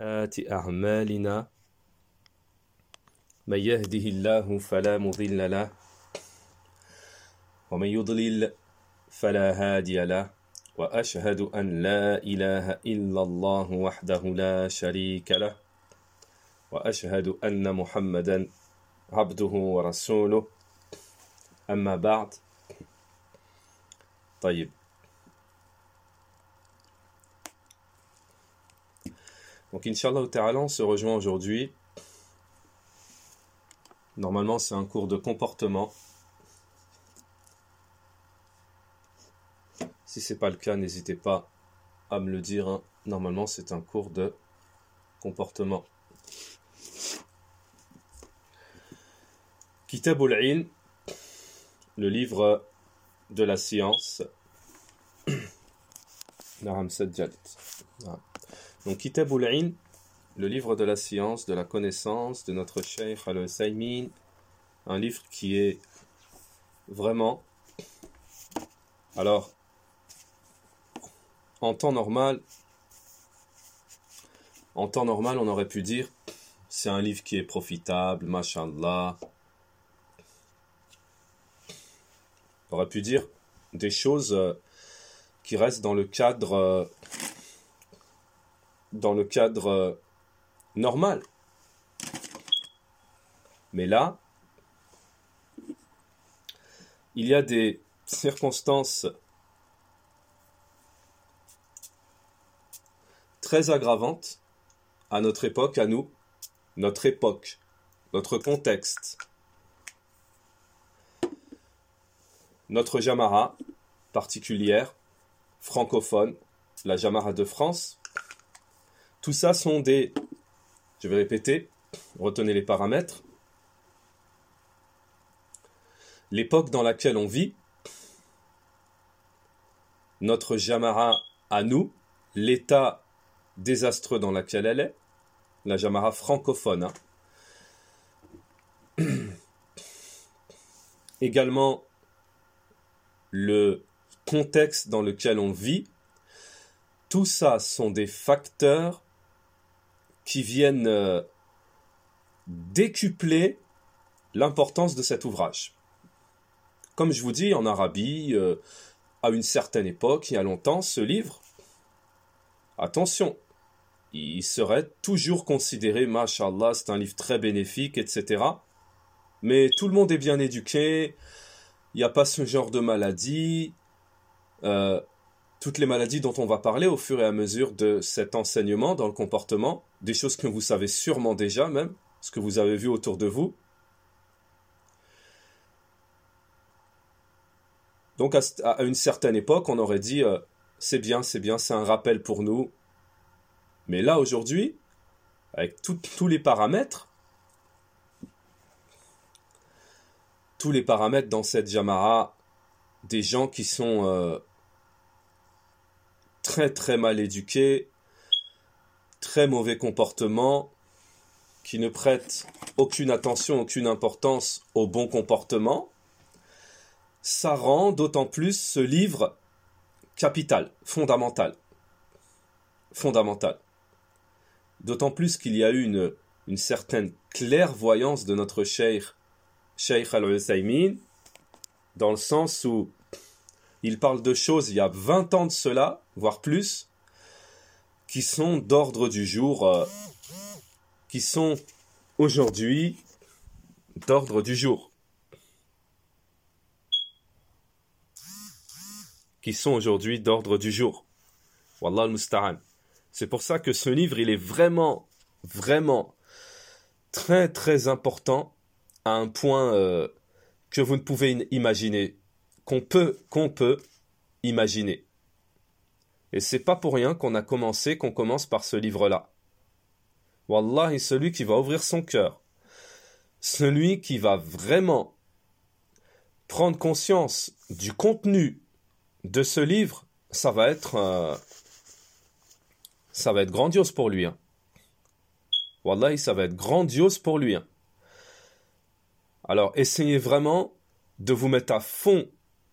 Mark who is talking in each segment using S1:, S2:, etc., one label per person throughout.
S1: سيئات أعمالنا من يهده الله فلا مضل له ومن يضلل فلا هادي له وأشهد أن لا إله إلا الله وحده لا شريك له وأشهد أن محمدا عبده ورسوله أما بعد. طيب. Donc, Inch'Allah Ta'ala, on se rejoint aujourd'hui. Normalement, c'est un cours de comportement. Si ce n'est pas le cas, n'hésitez pas à me le dire. Hein. Normalement, c'est un cours de comportement. Kitab al-Ilm, le livre de la science. Naam Sajjad. Donc, Kitab al-Ilm, le livre de la science, de la connaissance de notre Cheikh Al-Uthaymin, un livre qui est vraiment... Alors, en temps normal, on aurait pu dire, c'est un livre qui est profitable, mashallah. On aurait pu dire des choses qui restent dans le cadre normal. Mais là, il y a des circonstances très aggravantes à notre époque, à nous, notre époque, notre contexte, notre Jamara particulière, francophone, la Jamara de France. Tout ça sont des, je vais répéter, retenez les paramètres. L'époque dans laquelle on vit, notre Jamara à nous, l'état désastreux dans lequel elle est, la Jamara francophone. Hein. Également, le contexte dans lequel on vit, tout ça sont des facteurs qui viennent décupler l'importance de cet ouvrage. Comme je vous dis, en Arabie, à une certaine époque, il y a longtemps, ce livre, attention, il serait toujours considéré, mashallah, c'est un livre très bénéfique, etc. Mais tout le monde est bien éduqué, il n'y a pas ce genre de maladie, toutes les maladies dont on va parler au fur et à mesure de cet enseignement dans le comportement, des choses que vous savez sûrement déjà même, ce que vous avez vu autour de vous. Donc à une certaine époque, on aurait dit c'est bien, c'est un rappel pour nous. Mais là aujourd'hui, avec tous les paramètres dans cette Jamara, des gens qui sont très très mal éduqués, très mauvais comportement, qui ne prêtent aucune attention, aucune importance au bon comportement, ça rend d'autant plus ce livre capital, fondamental. D'autant plus qu'il y a eu une certaine clairvoyance de notre Cheikh Al-Uthaymin, dans le sens où il parle de choses il y a 20 ans de cela, voire plus, qui sont d'ordre du jour, qui sont aujourd'hui d'ordre du jour. Wallah al-musta'an. C'est pour ça que ce livre, il est vraiment, vraiment très, très important à un point que vous ne pouvez imaginer, qu'on peut imaginer. Et c'est pas pour rien qu'on commence par ce livre-là. Wallahi, celui qui va ouvrir son cœur, celui qui va vraiment prendre conscience du contenu de ce livre, ça va être grandiose pour lui. Hein. Wallahi, ça va être grandiose pour lui. Hein. Alors, essayez vraiment de vous mettre à fond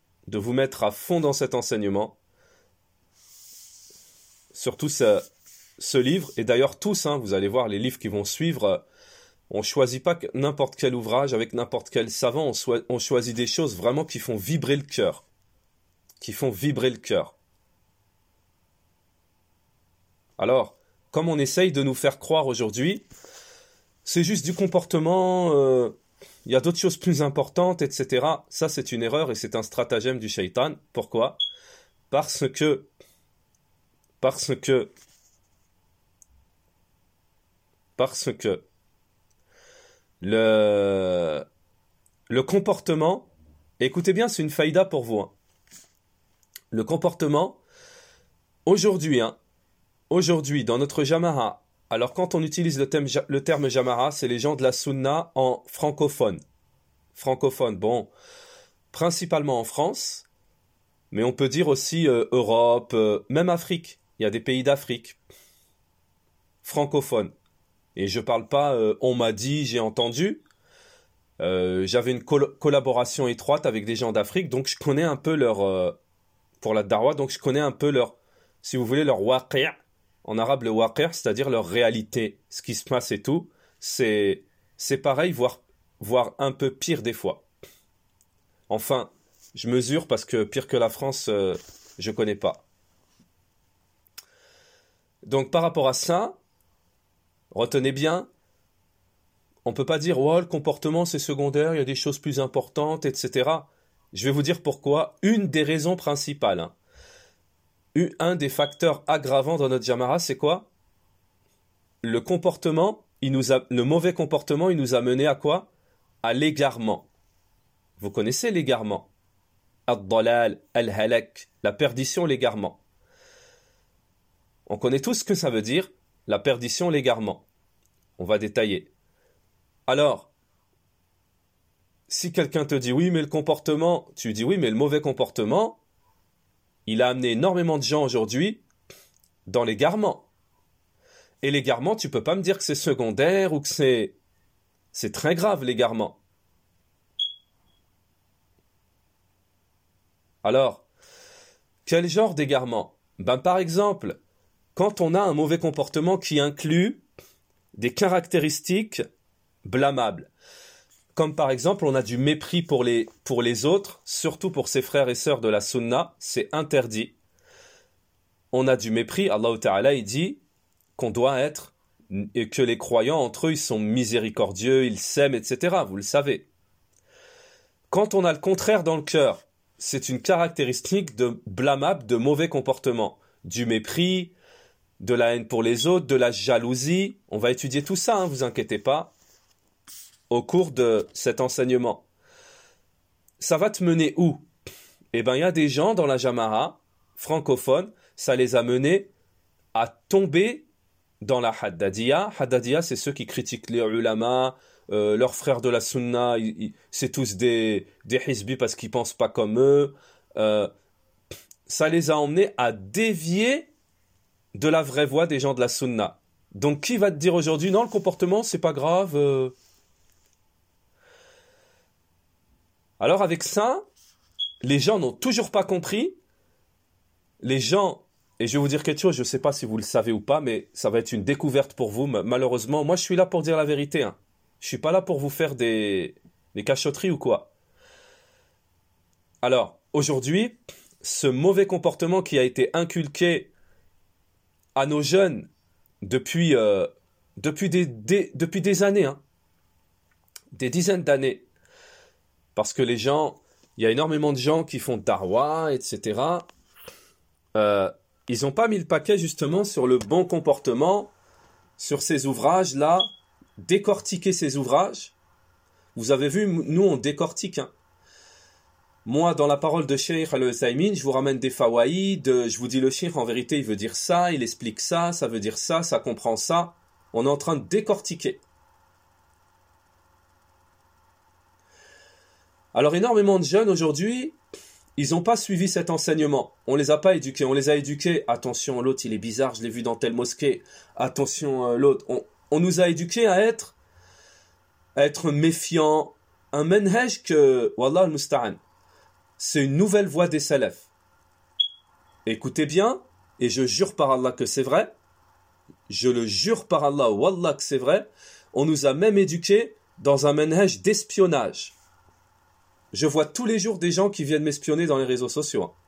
S1: dans cet enseignement. Surtout ce livre, et d'ailleurs tous, hein, vous allez voir les livres qui vont suivre, on choisit pas n'importe quel ouvrage avec n'importe quel savant, on choisit des choses vraiment qui font vibrer le cœur. Qui font vibrer le cœur. Alors, comme on essaye de nous faire croire aujourd'hui, c'est juste du comportement, il y a d'autres choses plus importantes, etc. Ça, c'est une erreur et c'est un stratagème du shaitan. Pourquoi ? Parce que le comportement, écoutez bien, c'est une faïda pour vous. Hein. Le comportement, aujourd'hui, dans notre Jama'a, alors quand on utilise le terme Jama'a, c'est les gens de la Sunna en francophone. Francophone, bon, principalement en France, mais on peut dire aussi Europe, même Afrique. Il y a des pays d'Afrique francophones. Et je parle pas, on m'a dit, j'ai entendu. J'avais une collaboration étroite avec des gens d'Afrique, donc je connais un peu leur... pour la darwa, donc je connais un peu leur, si vous voulez, leur waqi'. En arabe, le waqi', c'est-à-dire leur réalité, ce qui se passe et tout, c'est pareil, voire un peu pire des fois. Enfin, je mesure parce que pire que la France, je connais pas. Donc par rapport à ça, retenez bien, on peut pas dire « Oh, le comportement c'est secondaire, il y a des choses plus importantes, etc. » Je vais vous dire pourquoi. Une des raisons principales, hein. Un des facteurs aggravants dans notre Jama'a, c'est quoi ? Le comportement, le mauvais comportement, il nous a mené à quoi ? À l'égarement. Vous connaissez l'égarement ? Ad-dalal, al-halak, la perdition, l'égarement. On connaît tous ce que ça veut dire, la perdition, l'égarement. On va détailler. Alors, si quelqu'un te dit oui, mais le comportement, tu dis oui, mais le mauvais comportement, il a amené énormément de gens aujourd'hui dans l'égarement. Et l'égarement, tu peux pas me dire que c'est secondaire ou que c'est très grave l'égarement. Alors, quel genre d'égarement ? Ben par exemple, quand on a un mauvais comportement qui inclut des caractéristiques blâmables. Comme par exemple, on a du mépris pour les autres, surtout pour ses frères et sœurs de la sunna, c'est interdit. On a du mépris, Allah Ta'ala, il dit qu'on doit être, et que les croyants entre eux, ils sont miséricordieux, ils s'aiment, etc. Vous le savez. Quand on a le contraire dans le cœur, c'est une caractéristique de blâmable, de mauvais comportement. Du mépris, de la haine pour les autres, de la jalousie. On va étudier tout ça, hein, vous inquiétez pas. Au cours de cet enseignement. Ça va te mener où ? Eh bien, il y a des gens dans la Jama'a, francophones, ça les a menés à tomber dans la Haddadiyya. Haddadiyya, c'est ceux qui critiquent les ulama, leurs frères de la Sunna, c'est tous des hizbis parce qu'ils pensent pas comme eux. Ça les a emmenés à dévier de la vraie voie des gens de la Sunna. Donc, qui va te dire aujourd'hui, non, le comportement, c'est pas grave Alors avec ça, les gens n'ont toujours pas compris. Les gens, et je vais vous dire quelque chose, je ne sais pas si vous le savez ou pas, mais ça va être une découverte pour vous. Malheureusement, moi je suis là pour dire la vérité. Hein. Je ne suis pas là pour vous faire des cachotteries ou quoi. Alors, aujourd'hui, ce mauvais comportement qui a été inculqué à nos jeunes depuis des années, hein, des dizaines d'années, parce que les gens, il y a énormément de gens qui font darwa, etc. Ils n'ont pas mis le paquet justement sur le bon comportement, sur ces ouvrages-là, décortiquer ces ouvrages. Vous avez vu, nous on décortique. Hein. Moi, dans la parole de Cheikh Al-Uthaymin, je vous ramène des fawaïd, je vous dis le Cheikh en vérité il veut dire ça, il explique ça, ça veut dire ça comprend ça. On est en train de décortiquer. Alors énormément de jeunes aujourd'hui, ils n'ont pas suivi cet enseignement. On les a pas éduqués. On les a éduqués. Attention, l'autre il est bizarre, je l'ai vu dans telle mosquée. Attention, l'autre. On nous a éduqués à être méfiants. Un manhaj que, wallah al-musta'an, c'est une nouvelle voie des salafs. Écoutez bien, et je jure par Allah que c'est vrai, je le jure par Allah, wallah que c'est vrai, on nous a même éduqués dans un manhaj d'espionnage. Je vois tous les jours des gens qui viennent m'espionner dans les réseaux sociaux. Hein.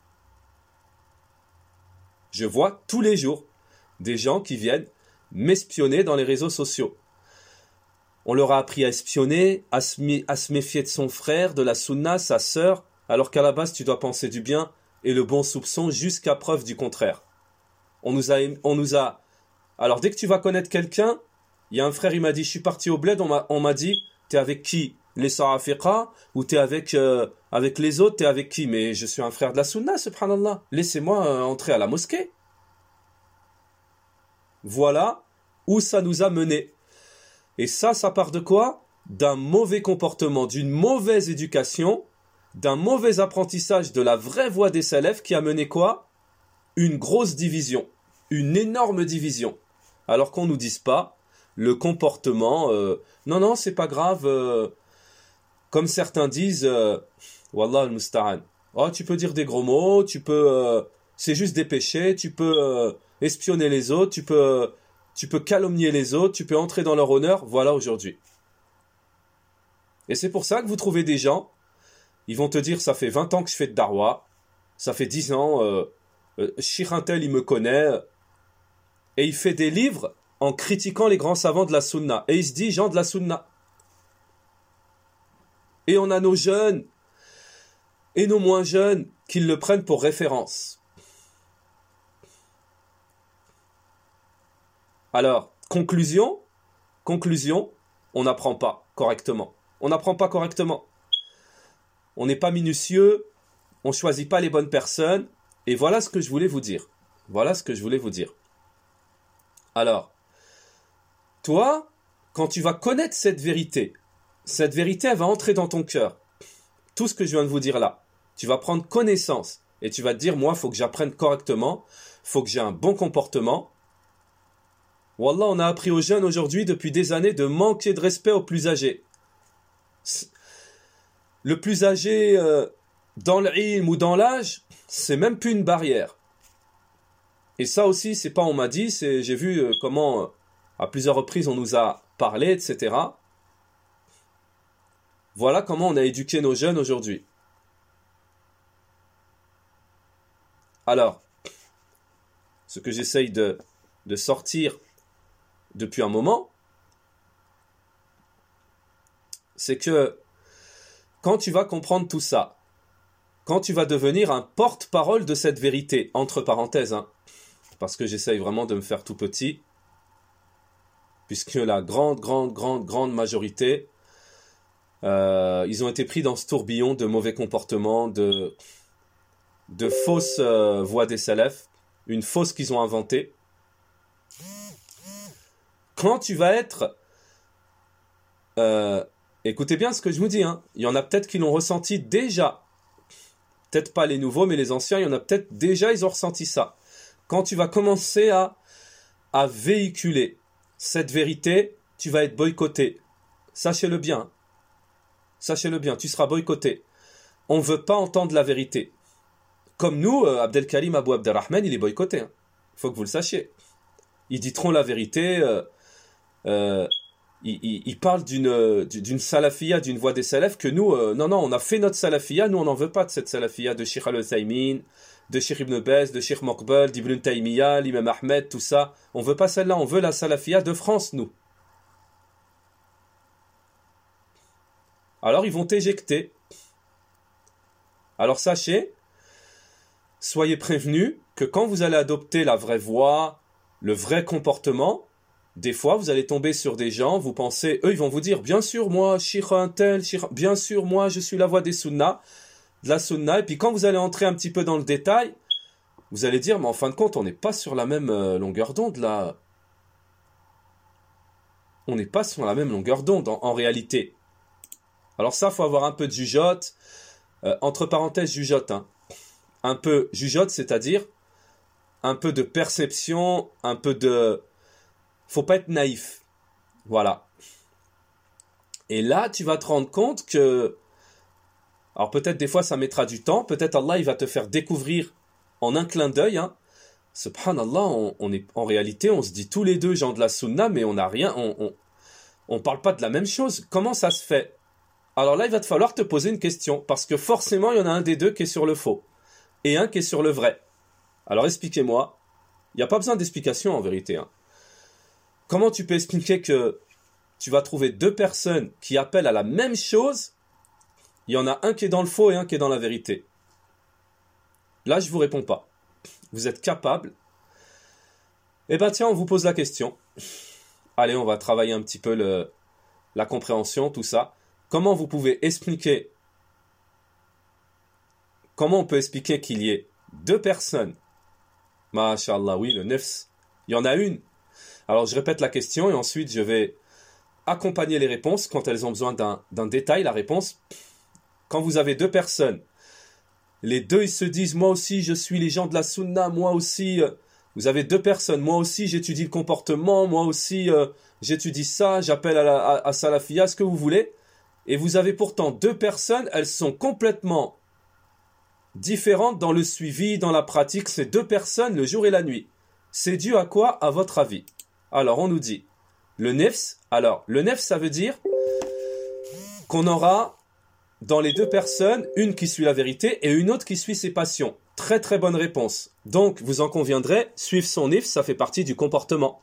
S1: Je vois tous les jours des gens qui viennent m'espionner dans les réseaux sociaux. On leur a appris à espionner, à se méfier de son frère, de la sunna, sa sœur, alors qu'à la base tu dois penser du bien et le bon soupçon jusqu'à preuve du contraire. On nous a. Alors dès que tu vas connaître quelqu'un, il y a un frère, il m'a dit, je suis parti au bled, on m'a dit, t'es avec qui? Les Sarafiqa ou t'es avec les autres, t'es avec qui? Mais je suis un frère de la sunna, subhanallah. Laissez-moi entrer à la mosquée. Voilà où ça nous a menés. Et ça part de quoi? D'un mauvais comportement, d'une mauvaise éducation, d'un mauvais apprentissage de la vraie voie des salafs qui a mené quoi? Une grosse division, une énorme division. Alors qu'on nous dise pas, le comportement, non, c'est pas grave, comme certains disent, Wallah al-Musta'an, oh, tu peux dire des gros mots, tu peux, c'est juste des péchés, tu peux espionner les autres, tu peux calomnier les autres, tu peux entrer dans leur honneur, voilà aujourd'hui. Et c'est pour ça que vous trouvez des gens, ils vont te dire, ça fait 20 ans que je fais de Darwa, ça fait 10 ans, Cheikh Intel, il me connaît, et il fait des livres en critiquant les grands savants de la Sunna. Et il se dit, gens de la Sunna. Et on a nos jeunes et nos moins jeunes qui le prennent pour référence. Alors, conclusion, on n'apprend pas correctement. On n'apprend pas correctement. On n'est pas minutieux, on ne choisit pas les bonnes personnes. Et voilà ce que je voulais vous dire. Alors, toi, quand tu vas connaître cette vérité, elle va entrer dans ton cœur. Tout ce que je viens de vous dire là, tu vas prendre connaissance et tu vas te dire, moi, il faut que j'apprenne correctement, il faut que j'ai un bon comportement. Wallah, on a appris aux jeunes aujourd'hui, depuis des années, de manquer de respect aux plus âgés. Le plus âgé dans l'ilm ou dans l'âge, c'est même plus une barrière. Et ça aussi, c'est pas on m'a dit, j'ai vu comment à plusieurs reprises on nous a parlé, etc. Voilà comment on a éduqué nos jeunes aujourd'hui. Alors, ce que j'essaye de sortir depuis un moment, c'est que quand tu vas comprendre tout ça, quand tu vas devenir un porte-parole de cette vérité, entre parenthèses, hein, parce que j'essaye vraiment de me faire tout petit, puisque la grande majorité, ils ont été pris dans ce tourbillon de mauvais comportements, de fausses voies des salafs, une fausse qu'ils ont inventée. Quand tu vas être... écoutez bien ce que je vous dis, hein, il y en a peut-être qui l'ont ressenti déjà. Peut-être pas les nouveaux, mais les anciens, il y en a peut-être déjà, ils ont ressenti ça. Quand tu vas commencer à véhiculer cette vérité, tu vas être boycotté. Sachez-le bien. Sachez-le bien, tu seras boycotté. On ne veut pas entendre la vérité. Comme nous, Abdelkarim Abou Abderrahman, il est boycotté. Il faut que vous le sachiez. Ils dit trop la vérité. Il parle d'une salafia, d'une voie des salafs que nous, non, on a fait notre salafia, nous on n'en veut pas de cette salafia de Cheikh Al-Uthaymin, de Cheikh Ibn Baz, de Cheikh Mokbel, d'Ibn Taymiyyah, l'imam Ahmed, tout ça. On veut pas celle-là, on veut la salafia de France, nous. Alors ils vont t'éjecter. Alors sachez, soyez prévenus que quand vous allez adopter la vraie voie, le vrai comportement, des fois vous allez tomber sur des gens, vous pensez, eux ils vont vous dire, bien sûr moi, Cheikh Intel, bien sûr moi je suis la voie des sunna, de la sunna, et puis quand vous allez entrer un petit peu dans le détail, vous allez dire, mais en fin de compte on n'est pas sur la même longueur d'onde là. On n'est pas sur la même longueur d'onde en réalité. Alors ça, faut avoir un peu de jugeote, entre parenthèses jugeote, hein. Un peu jugeote, c'est-à-dire un peu de perception, un peu de... Faut pas être naïf. Voilà. Et là, tu vas te rendre compte que... Alors peut-être des fois ça mettra du temps, peut-être Allah il va te faire découvrir en un clin d'œil, hein, subhanallah, en réalité, on se dit tous les deux gens de la sunna, mais on n'a rien, on parle pas de la même chose. Comment ça se fait? Alors là, il va te falloir te poser une question, parce que forcément, il y en a un des deux qui est sur le faux, et un qui est sur le vrai. Alors expliquez-moi. Il n'y a pas besoin d'explication en vérité. Hein. Comment tu peux expliquer que tu vas trouver deux personnes qui appellent à la même chose, il y en a un qui est dans le faux et un qui est dans la vérité? Là, je ne vous réponds pas. Vous êtes capable? Eh bien tiens, on vous pose la question. Allez, on va travailler un petit peu la compréhension, tout ça. Comment vous pouvez expliquer, comment on peut expliquer qu'il y ait deux personnes? Masha'Allah, oui, le nefs. Il y en a une. Alors je répète la question et ensuite je vais accompagner les réponses quand elles ont besoin d'un détail, la réponse. Quand vous avez deux personnes, les deux ils se disent moi aussi je suis les gens de la sunna, moi aussi, vous avez deux personnes, moi aussi j'étudie le comportement, moi aussi j'étudie ça, j'appelle à salafia, ce que vous voulez. Et vous avez pourtant deux personnes, elles sont complètement différentes dans le suivi, dans la pratique. Ces deux personnes, le jour et la nuit. C'est dû à quoi, à votre avis? Alors, on nous dit, le nefs. Alors, le nefs, ça veut dire qu'on aura dans les deux personnes, une qui suit la vérité et une autre qui suit ses passions. Très très bonne réponse. Donc, vous en conviendrez, suivre son nefs, ça fait partie du comportement.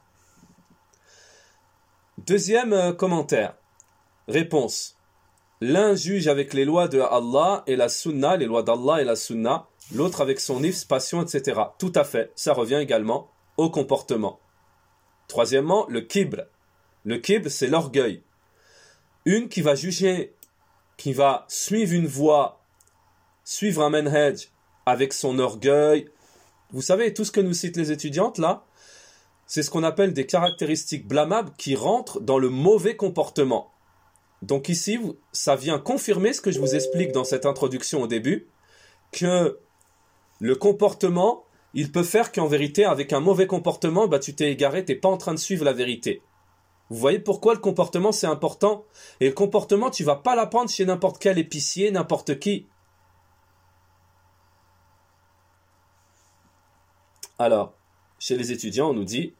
S1: Deuxième commentaire. Réponse. L'un juge avec les lois de Allah et la sunna, les lois d'Allah et la sunna, l'autre avec son nifs, passion, etc. Tout à fait, ça revient également au comportement. Troisièmement, le kibr. Le kibr, c'est l'orgueil. Une qui va juger, qui va suivre une voie, suivre un manhaj avec son orgueil. Vous savez, tout ce que nous citent les étudiantes là, c'est ce qu'on appelle des caractéristiques blâmables qui rentrent dans le mauvais comportement. Donc ici, ça vient confirmer ce que je vous explique dans cette introduction au début, que le comportement, il peut faire qu'en vérité, avec un mauvais comportement, tu t'es égaré, tu n'es pas en train de suivre la vérité. Vous voyez pourquoi le comportement, c'est important? Et le comportement, tu ne vas pas l'apprendre chez n'importe quel épicier, n'importe qui. Alors, chez les étudiants, on nous dit...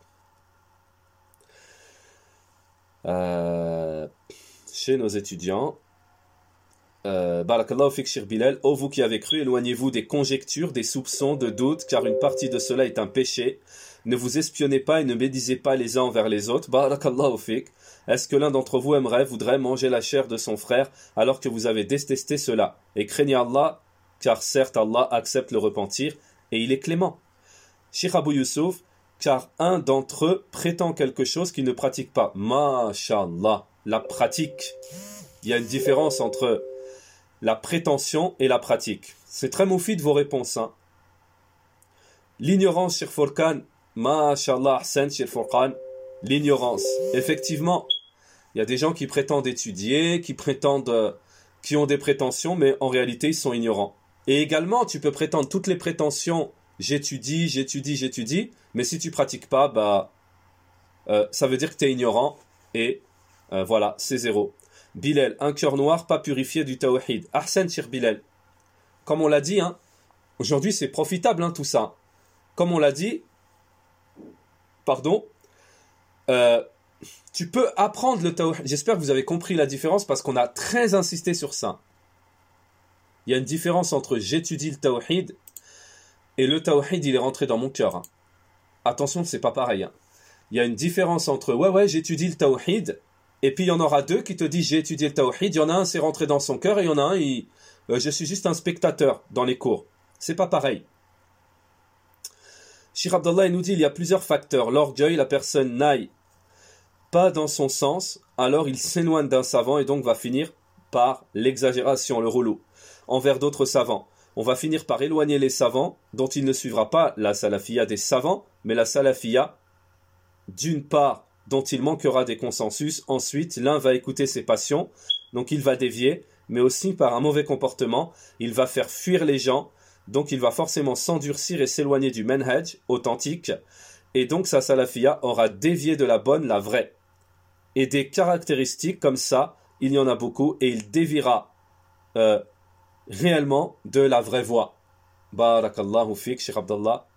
S1: chez nos étudiants, Barakallahu fik Shir Bilal, ô vous qui avez cru, éloignez-vous des conjectures, des soupçons, de doutes, car une partie de cela est un péché. Ne vous espionnez pas et ne médisez pas les uns envers les autres. Barakallahu fik. Est-ce que l'un d'entre vous voudrait manger la chair de son frère alors que vous avez détesté cela? Et craignez Allah, car certes Allah accepte le repentir et il est clément. Cheikh Abou Youssouf, car un d'entre eux prétend quelque chose qu'il ne pratique pas. Masha'Allah, la pratique. Il y a une différence entre la prétention et la pratique. C'est très moufid vos réponses. Hein. L'ignorance, Cheikh Fourkan, Masha'Allah, Ahsan, Cheikh Fourkan, l'ignorance. Effectivement, il y a des gens qui prétendent étudier, qui ont des prétentions, mais en réalité, ils sont ignorants. Et également, tu peux prétendre toutes les prétentions, j'étudie, mais si tu pratiques pas, ça veut dire que tu es ignorant, et voilà, c'est zéro. Bilal, un cœur noir, pas purifié du tawhid. Ahsan Shir Bilal. Comme on l'a dit, hein, aujourd'hui c'est profitable hein, tout ça. Comme on l'a dit, tu peux apprendre le tawhid. J'espère que vous avez compris la différence parce qu'on a très insisté sur ça. Il y a une différence entre j'étudie le tawhid et le tawhid il est rentré dans mon cœur. Hein. Attention, c'est pas pareil. Hein. Il y a une différence entre ouais, j'étudie le tawhid. Et puis il y en aura deux qui te disent j'ai étudié le tawhid, il y en a un c'est rentré dans son cœur et il y en a un je suis juste un spectateur dans les cours. C'est pas pareil. Cheikh Abdallah nous dit il y a plusieurs facteurs. L'orgueil, la personne n'aille pas dans son sens, alors il s'éloigne d'un savant et donc va finir par l'exagération, le relou, envers d'autres savants. On va finir par éloigner les savants dont il ne suivra pas la salafia des savants, mais la salafia d'une part dont il manquera des consensus. Ensuite, l'un va écouter ses passions, donc il va dévier, mais aussi par un mauvais comportement, il va faire fuir les gens, donc il va forcément s'endurcir et s'éloigner du manhaj authentique, et donc sa salafia aura dévié de la bonne, la vraie. Et des caractéristiques comme ça, il y en a beaucoup, et il déviera réellement de la vraie voie. Barakallahu fik, Cheikh Abdallah,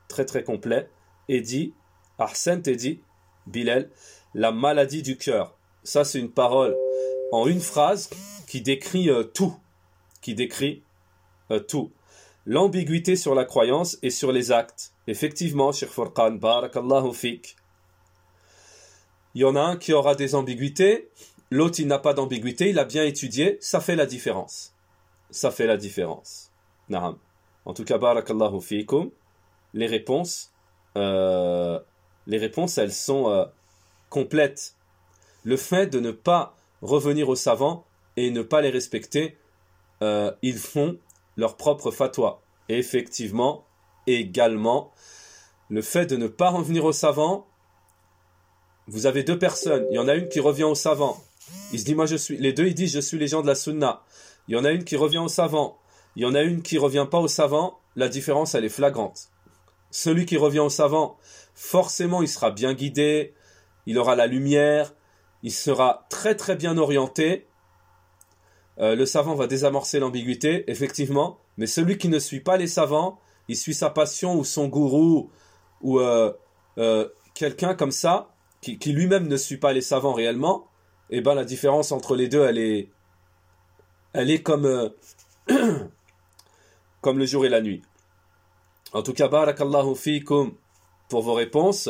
S1: très très complet, et dit, Ahsant et dit, Bilal, la maladie du cœur. Ça, c'est une parole en une phrase qui décrit tout. Qui décrit tout. L'ambiguïté sur la croyance et sur les actes. Effectivement, Cheikh Furqan, barakallahu fik. Il y en a un qui aura des ambiguïtés, l'autre il n'a pas d'ambiguïté, il a bien étudié, ça fait la différence. Ça fait la différence. Na'am. En tout cas, barakallahu fikum, les réponses, elles sont complètes. Le fait de ne pas revenir aux savants et ne pas les respecter, ils font leur propre fatwa. Et effectivement, également, le fait de ne pas revenir aux savants, vous avez deux personnes, il y en a une qui revient aux savants, il se dit les deux ils disent je suis les gens de la sunna, il y en a une qui revient aux savants, il y en a une qui revient pas aux savants, la différence elle est flagrante. Celui qui revient aux savants, forcément il sera bien guidé, il aura la lumière, il sera très très bien orienté, le savant va désamorcer l'ambiguïté, effectivement, mais celui qui ne suit pas les savants, il suit sa passion ou son gourou ou quelqu'un comme ça, qui lui-même ne suit pas les savants réellement, et ben la différence entre les deux, elle est comme, comme le jour et la nuit. En tout cas, barakallahu fikum pour vos réponses.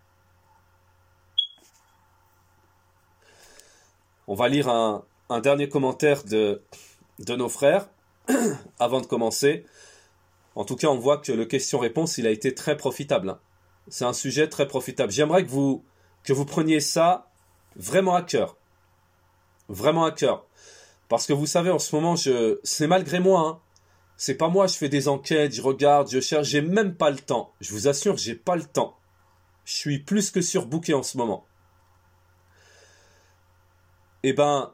S1: On va lire un dernier commentaire de nos frères avant de commencer. En tout cas, on voit que le question-réponse, il a été très profitable. Hein. C'est un sujet très profitable. J'aimerais que vous preniez ça vraiment à cœur. Vraiment à cœur. Parce que vous savez, en ce moment, c'est malgré moi. Hein. C'est pas moi, je fais des enquêtes, je regarde, je cherche. J'ai même pas le temps. Je vous assure, j'ai pas le temps. Je suis plus que surbooké en ce moment. Eh ben,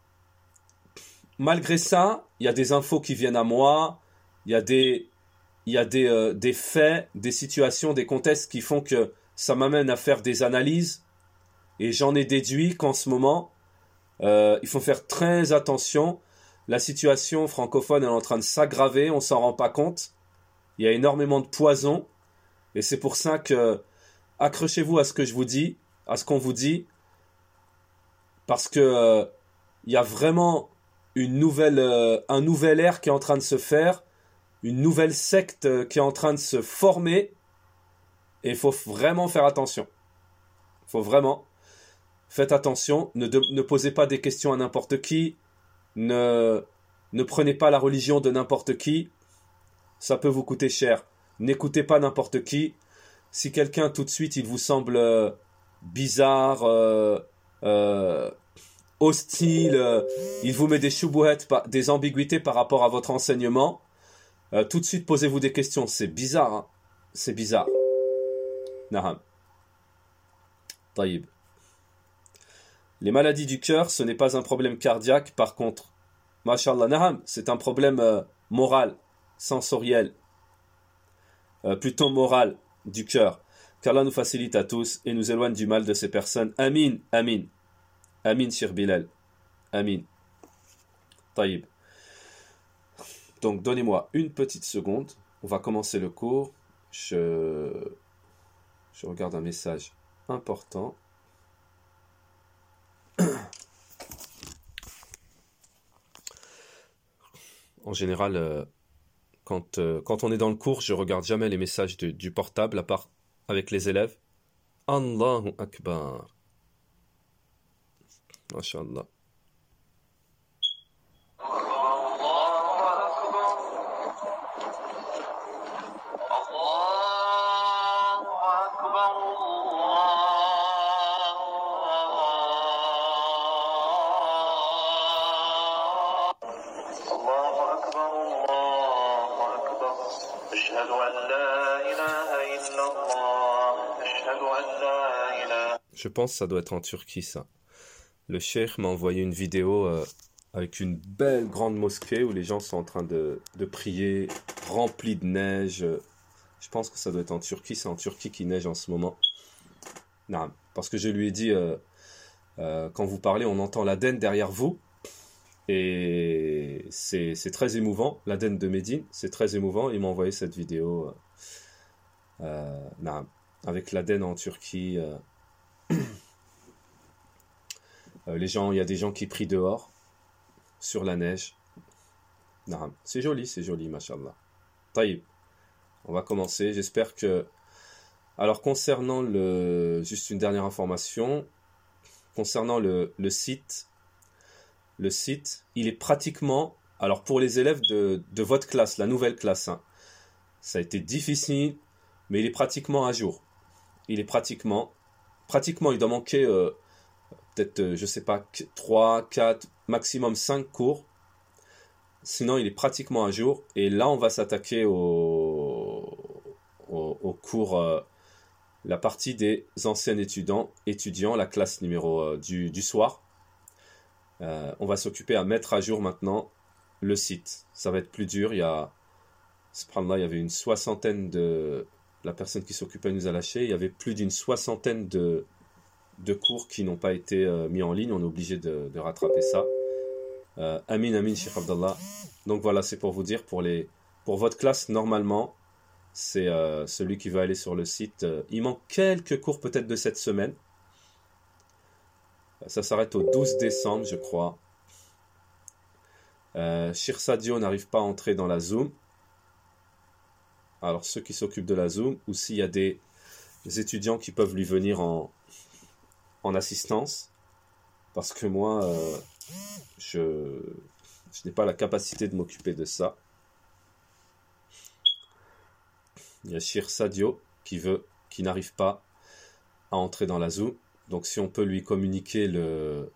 S1: malgré ça, il y a des infos qui viennent à moi. Il y a des faits, des situations, des contextes qui font que ça m'amène à faire des analyses. Et j'en ai déduit qu'en ce moment, il faut faire très attention. La situation francophone est en train de s'aggraver, on s'en rend pas compte. Il y a énormément de poison. Et c'est pour ça que accrochez-vous à ce que je vous dis, à ce qu'on vous dit. Parce que il y a vraiment un nouvel ère qui est en train de se faire. Une nouvelle secte qui est en train de se former. Et il faut vraiment faire attention. Il faut vraiment. Faites attention. Ne posez pas des questions à n'importe qui. Ne prenez pas la religion de n'importe qui. Ça peut vous coûter cher. N'écoutez pas n'importe qui. Si quelqu'un tout de suite il vous semble bizarre, hostile, il vous met des choubouettes, des ambiguïtés par rapport à votre enseignement, tout de suite posez-vous des questions. C'est bizarre, hein. C'est bizarre. Naham. Taïb. Les maladies du cœur, ce n'est pas un problème cardiaque, par contre. Masha'Allah, naham, c'est un problème moral, sensoriel, plutôt moral du cœur. Qu'Allah nous facilite à tous et nous éloigne du mal de ces personnes. Amin, amin. Amin, Shir Bilal. Amin. Taïb. Donc, donnez-moi une petite seconde. On va commencer le cours. Je regarde un message important. En général, quand on est dans le cours, je regarde jamais les messages du portable, à part avec les élèves. Allahu Akbar. Masha'Allah. Je pense que ça doit être en Turquie, ça. Le cheikh m'a envoyé une vidéo avec une belle grande mosquée où les gens sont en train de prier, remplis de neige. Je pense que ça doit être en Turquie. C'est en Turquie qu'il neige en ce moment. Non, parce que je lui ai dit, quand vous parlez, on entend l'Aden derrière vous. Et c'est très émouvant. L'Aden de Médine, c'est très émouvant. Il m'a envoyé cette vidéo. Naam. Avec l'Aden en Turquie, les gens, il y a des gens qui prient dehors, sur la neige. Naam. C'est joli, mashallah. Taïb. On va commencer. J'espère que. Alors, concernant juste une dernière information. Concernant le site, il est pratiquement. Alors, pour les élèves de votre classe, la nouvelle classe, hein, ça a été difficile, mais il est pratiquement à jour. Il est pratiquement, il doit manquer peut-être, je sais pas, 3, 4, maximum 5 cours. Sinon, il est pratiquement à jour. Et là, on va s'attaquer au cours, la partie des anciens étudiants, la classe numéro du soir. On va s'occuper à mettre à jour maintenant le site. Ça va être plus dur. Subhanallah, il y avait une soixantaine la personne qui s'occupait nous a lâché. Il y avait plus d'une soixantaine de cours qui n'ont pas été mis en ligne. On est obligé de rattraper ça. Amin, Cheikh Abdallah. Donc voilà, c'est pour vous dire, pour votre classe, normalement, c'est celui qui va aller sur le site. Il manque quelques cours peut-être de cette semaine. Ça s'arrête au 12 décembre, je crois. Shir Sadio n'arrive pas à entrer dans la Zoom. Alors ceux qui s'occupent de la Zoom, ou s'il y a des étudiants qui peuvent lui venir en assistance, parce que moi, je n'ai pas la capacité de m'occuper de ça. Il y a Shir Sadio qui n'arrive pas à entrer dans la Zoom. Donc si on peut lui communiquer le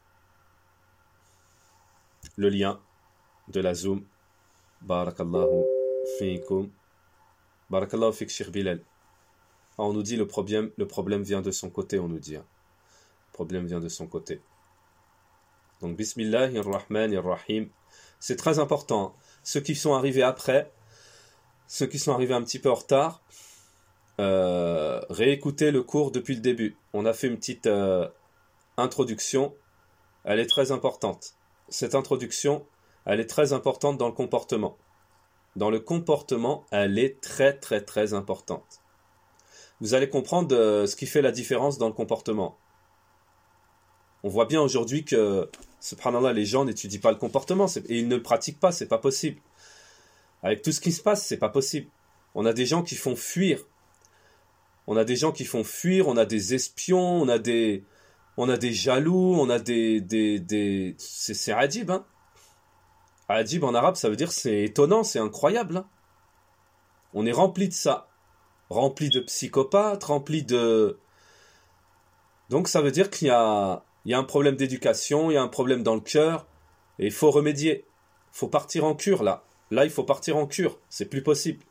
S1: lien de la Zoom, barakallahu fiikum. Barakallahu fik Cheikh Bilal. On nous dit le problème vient de son côté, on nous dit. Le problème vient de son côté. Donc Bismillahirrahmanirrahim. C'est très important. Ceux qui sont arrivés après, ceux qui sont arrivés un petit peu en retard, réécoutez le cours depuis le début. On a fait une petite introduction. Elle est très importante. Cette introduction, elle est très importante dans le comportement. Dans le comportement, elle est très très très importante. Vous allez comprendre ce qui fait la différence dans le comportement. On voit bien aujourd'hui que, subhanallah, les gens n'étudient pas le comportement et ils ne le pratiquent pas, c'est pas possible. Avec tout ce qui se passe, c'est pas possible. On a des gens qui font fuir. On a des espions, on a des jaloux, on a c'est adib, hein. Adib en arabe, ça veut dire c'est étonnant, c'est incroyable. Hein. On est rempli de ça. Rempli de psychopathes, rempli de... Donc ça veut dire qu'il y a un problème d'éducation, il y a un problème dans le cœur, et il faut remédier. Il faut partir en cure, là. Là, il faut partir en cure. C'est plus possible.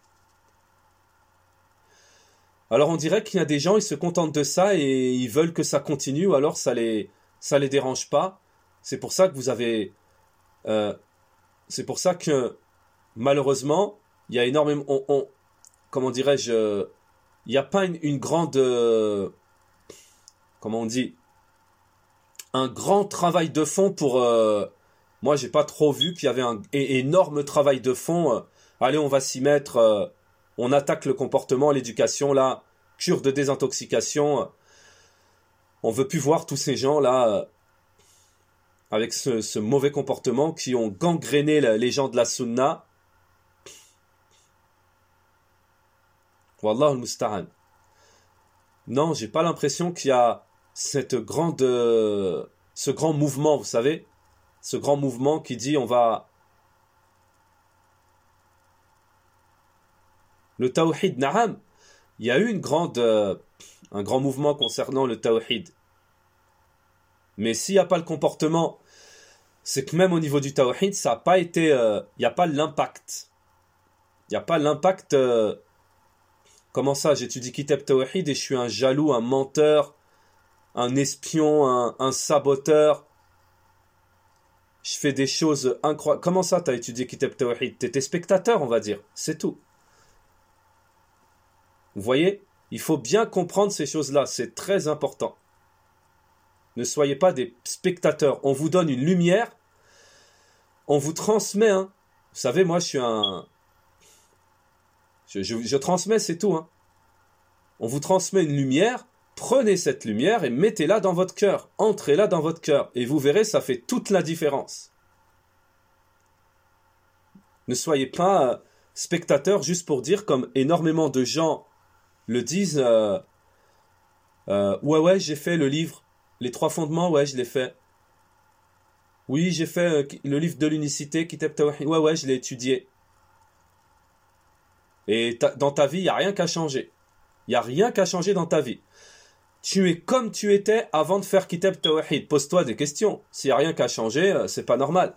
S1: Alors on dirait qu'il y a des gens, ils se contentent de ça et ils veulent que ça continue, ou alors ça les dérange pas. C'est pour ça que vous avez... c'est pour ça que, malheureusement, il y a énormément... comment dirais-je... Il n'y a pas une grande... comment on dit, un grand travail de fond pour... moi, j'ai pas trop vu qu'il y avait un énorme travail de fond. Allez, on va s'y mettre. On attaque le comportement, l'éducation, là. Cure de désintoxication. On veut plus voir tous ces gens-là avec ce mauvais comportement qui ont gangréné les gens de la sunna. Wallah al-musta'an. Non, j'ai pas l'impression qu'il y a ce grand mouvement, vous savez, ce grand mouvement qui dit on va... Le tawhid, na'am, il y a eu un grand mouvement concernant le tawhid. Mais s'il n'y a pas le comportement, c'est que même au niveau du tawhid, ça n'a pas été... il n'y a pas l'impact. Il n'y a pas l'impact... comment ça, j'étudie Kitab Tawhid et je suis un jaloux, un menteur, un espion, un saboteur. Je fais des choses incroyables. Comment ça, t'as étudié Kitab Tawhid? T'étais spectateur, on va dire. C'est tout. Vous voyez? Il faut bien comprendre ces choses-là. C'est très important. Ne soyez pas des spectateurs. On vous donne une lumière. On vous transmet. Hein. Vous savez, moi, je suis un... Je transmets, c'est tout. Hein. On vous transmet une lumière, prenez cette lumière et mettez-la dans votre cœur, entrez-la dans votre cœur, et vous verrez, ça fait toute la différence. Ne soyez pas spectateurs juste pour dire, comme énormément de gens le disent, ouais, j'ai fait le livre, les 3 fondements, ouais, je l'ai fait. Oui, j'ai fait le livre de l'unicité, Kitab Tawhid, ouais, je l'ai étudié. Et dans ta vie, il n'y a rien qu'à changer. Il n'y a rien qu'à changer dans ta vie. Tu es comme tu étais avant de faire Kitab Tawhid. Pose-toi des questions. S'il n'y a rien qu'à changer, c'est pas normal.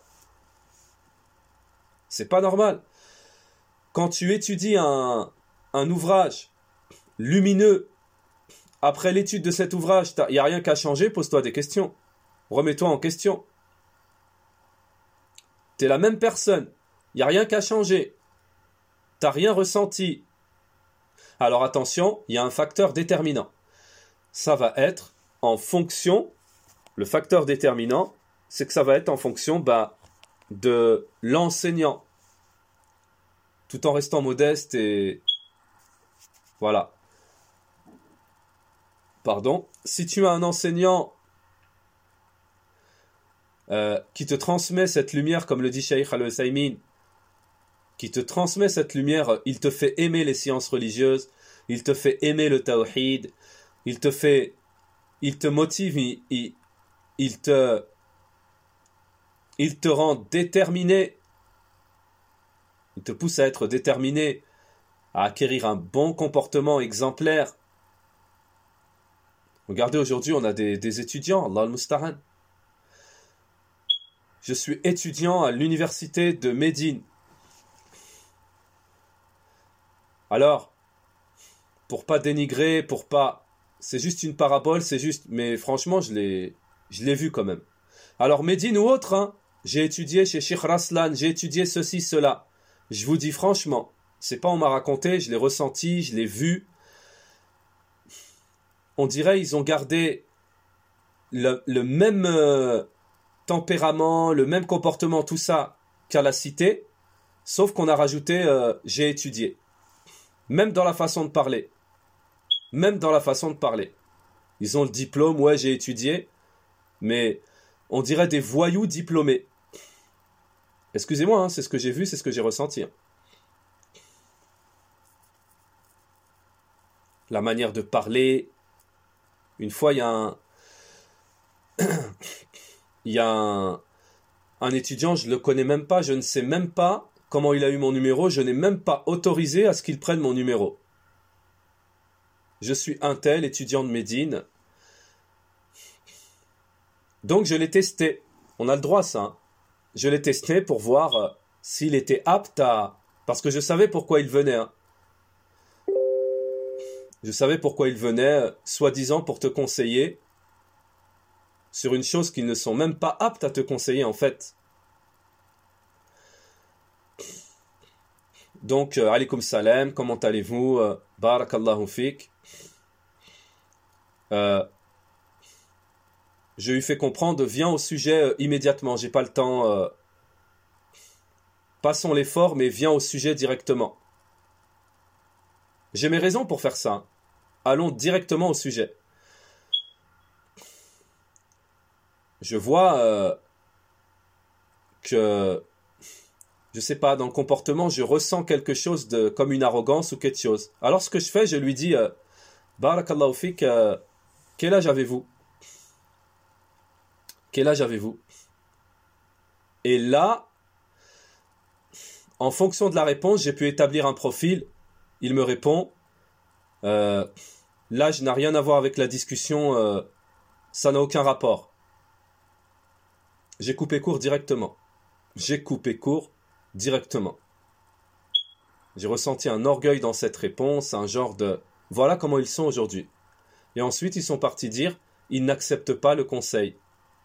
S1: C'est pas normal. Quand tu étudies un ouvrage lumineux, après l'étude de cet ouvrage, il n'y a rien qu'à changer, pose-toi des questions. Remets-toi en question. Tu es la même personne. Il n'y a rien qu'à changer. Tu n'as rien ressenti. Alors attention, il y a un facteur déterminant. Ça va être en fonction, le facteur déterminant, c'est que ça va être en fonction de l'enseignant. Tout en restant modeste et... Voilà. Pardon. Si tu as un enseignant qui te transmet cette lumière, comme le dit Cheikh Al-Uthaymin, qui te transmet cette lumière, il te fait aimer les sciences religieuses, il te fait aimer le tawhid, il te motive, il te rend déterminé, il te pousse à être déterminé, à acquérir un bon comportement exemplaire. Regardez, aujourd'hui, on a des étudiants, Allah al-Musta'an. Je suis étudiant à l'université de Médine. Alors, pour pas dénigrer, c'est juste une parabole, mais franchement, je l'ai vu quand même. Alors, Médine ou autre, hein, j'ai étudié chez Sheikh Raslan, j'ai étudié ceci, cela. Je vous dis franchement, c'est pas on m'a raconté, je l'ai ressenti, je l'ai vu. On dirait ils ont gardé le même tempérament, le même comportement, tout ça qu'à la cité, sauf qu'on a rajouté j'ai étudié. Même dans la façon de parler. Même dans la façon de parler. Ils ont le diplôme, ouais, j'ai étudié, mais on dirait des voyous diplômés. Excusez-moi, hein, c'est ce que j'ai vu, c'est ce que j'ai ressenti. Hein. La manière de parler. Une fois, il y a un étudiant, je ne le connais même pas, je ne sais même pas comment il a eu mon numéro, je n'ai même pas autorisé à ce qu'il prenne mon numéro. Je suis un tel, étudiant de Médine. Donc je l'ai testé. On a le droit à ça. Hein. Je l'ai testé pour voir s'il était apte à... Parce que je savais pourquoi il venait. Hein. Je savais pourquoi il venait, soi-disant pour te conseiller sur une chose qu'ils ne sont même pas aptes à te conseiller en fait. Donc, alaykoum salam, comment allez-vous? Barakallahu fik. Je lui fais comprendre, viens au sujet immédiatement, j'ai pas le temps. Passons l'effort, mais viens au sujet directement. J'ai mes raisons pour faire ça. Allons directement au sujet. Je vois que, je sais pas, dans le comportement, je ressens quelque chose comme une arrogance ou quelque chose. Alors ce que je fais, je lui dis, Barakallahu fik, quel âge avez-vous? Quel âge avez-vous? Et là, en fonction de la réponse, j'ai pu établir un profil. Il me répond, l'âge n'a rien à voir avec la discussion, ça n'a aucun rapport. J'ai coupé court directement. J'ai ressenti un orgueil dans cette réponse, un genre de... Voilà comment ils sont aujourd'hui. Et ensuite, ils sont partis dire, ils n'acceptent pas le conseil.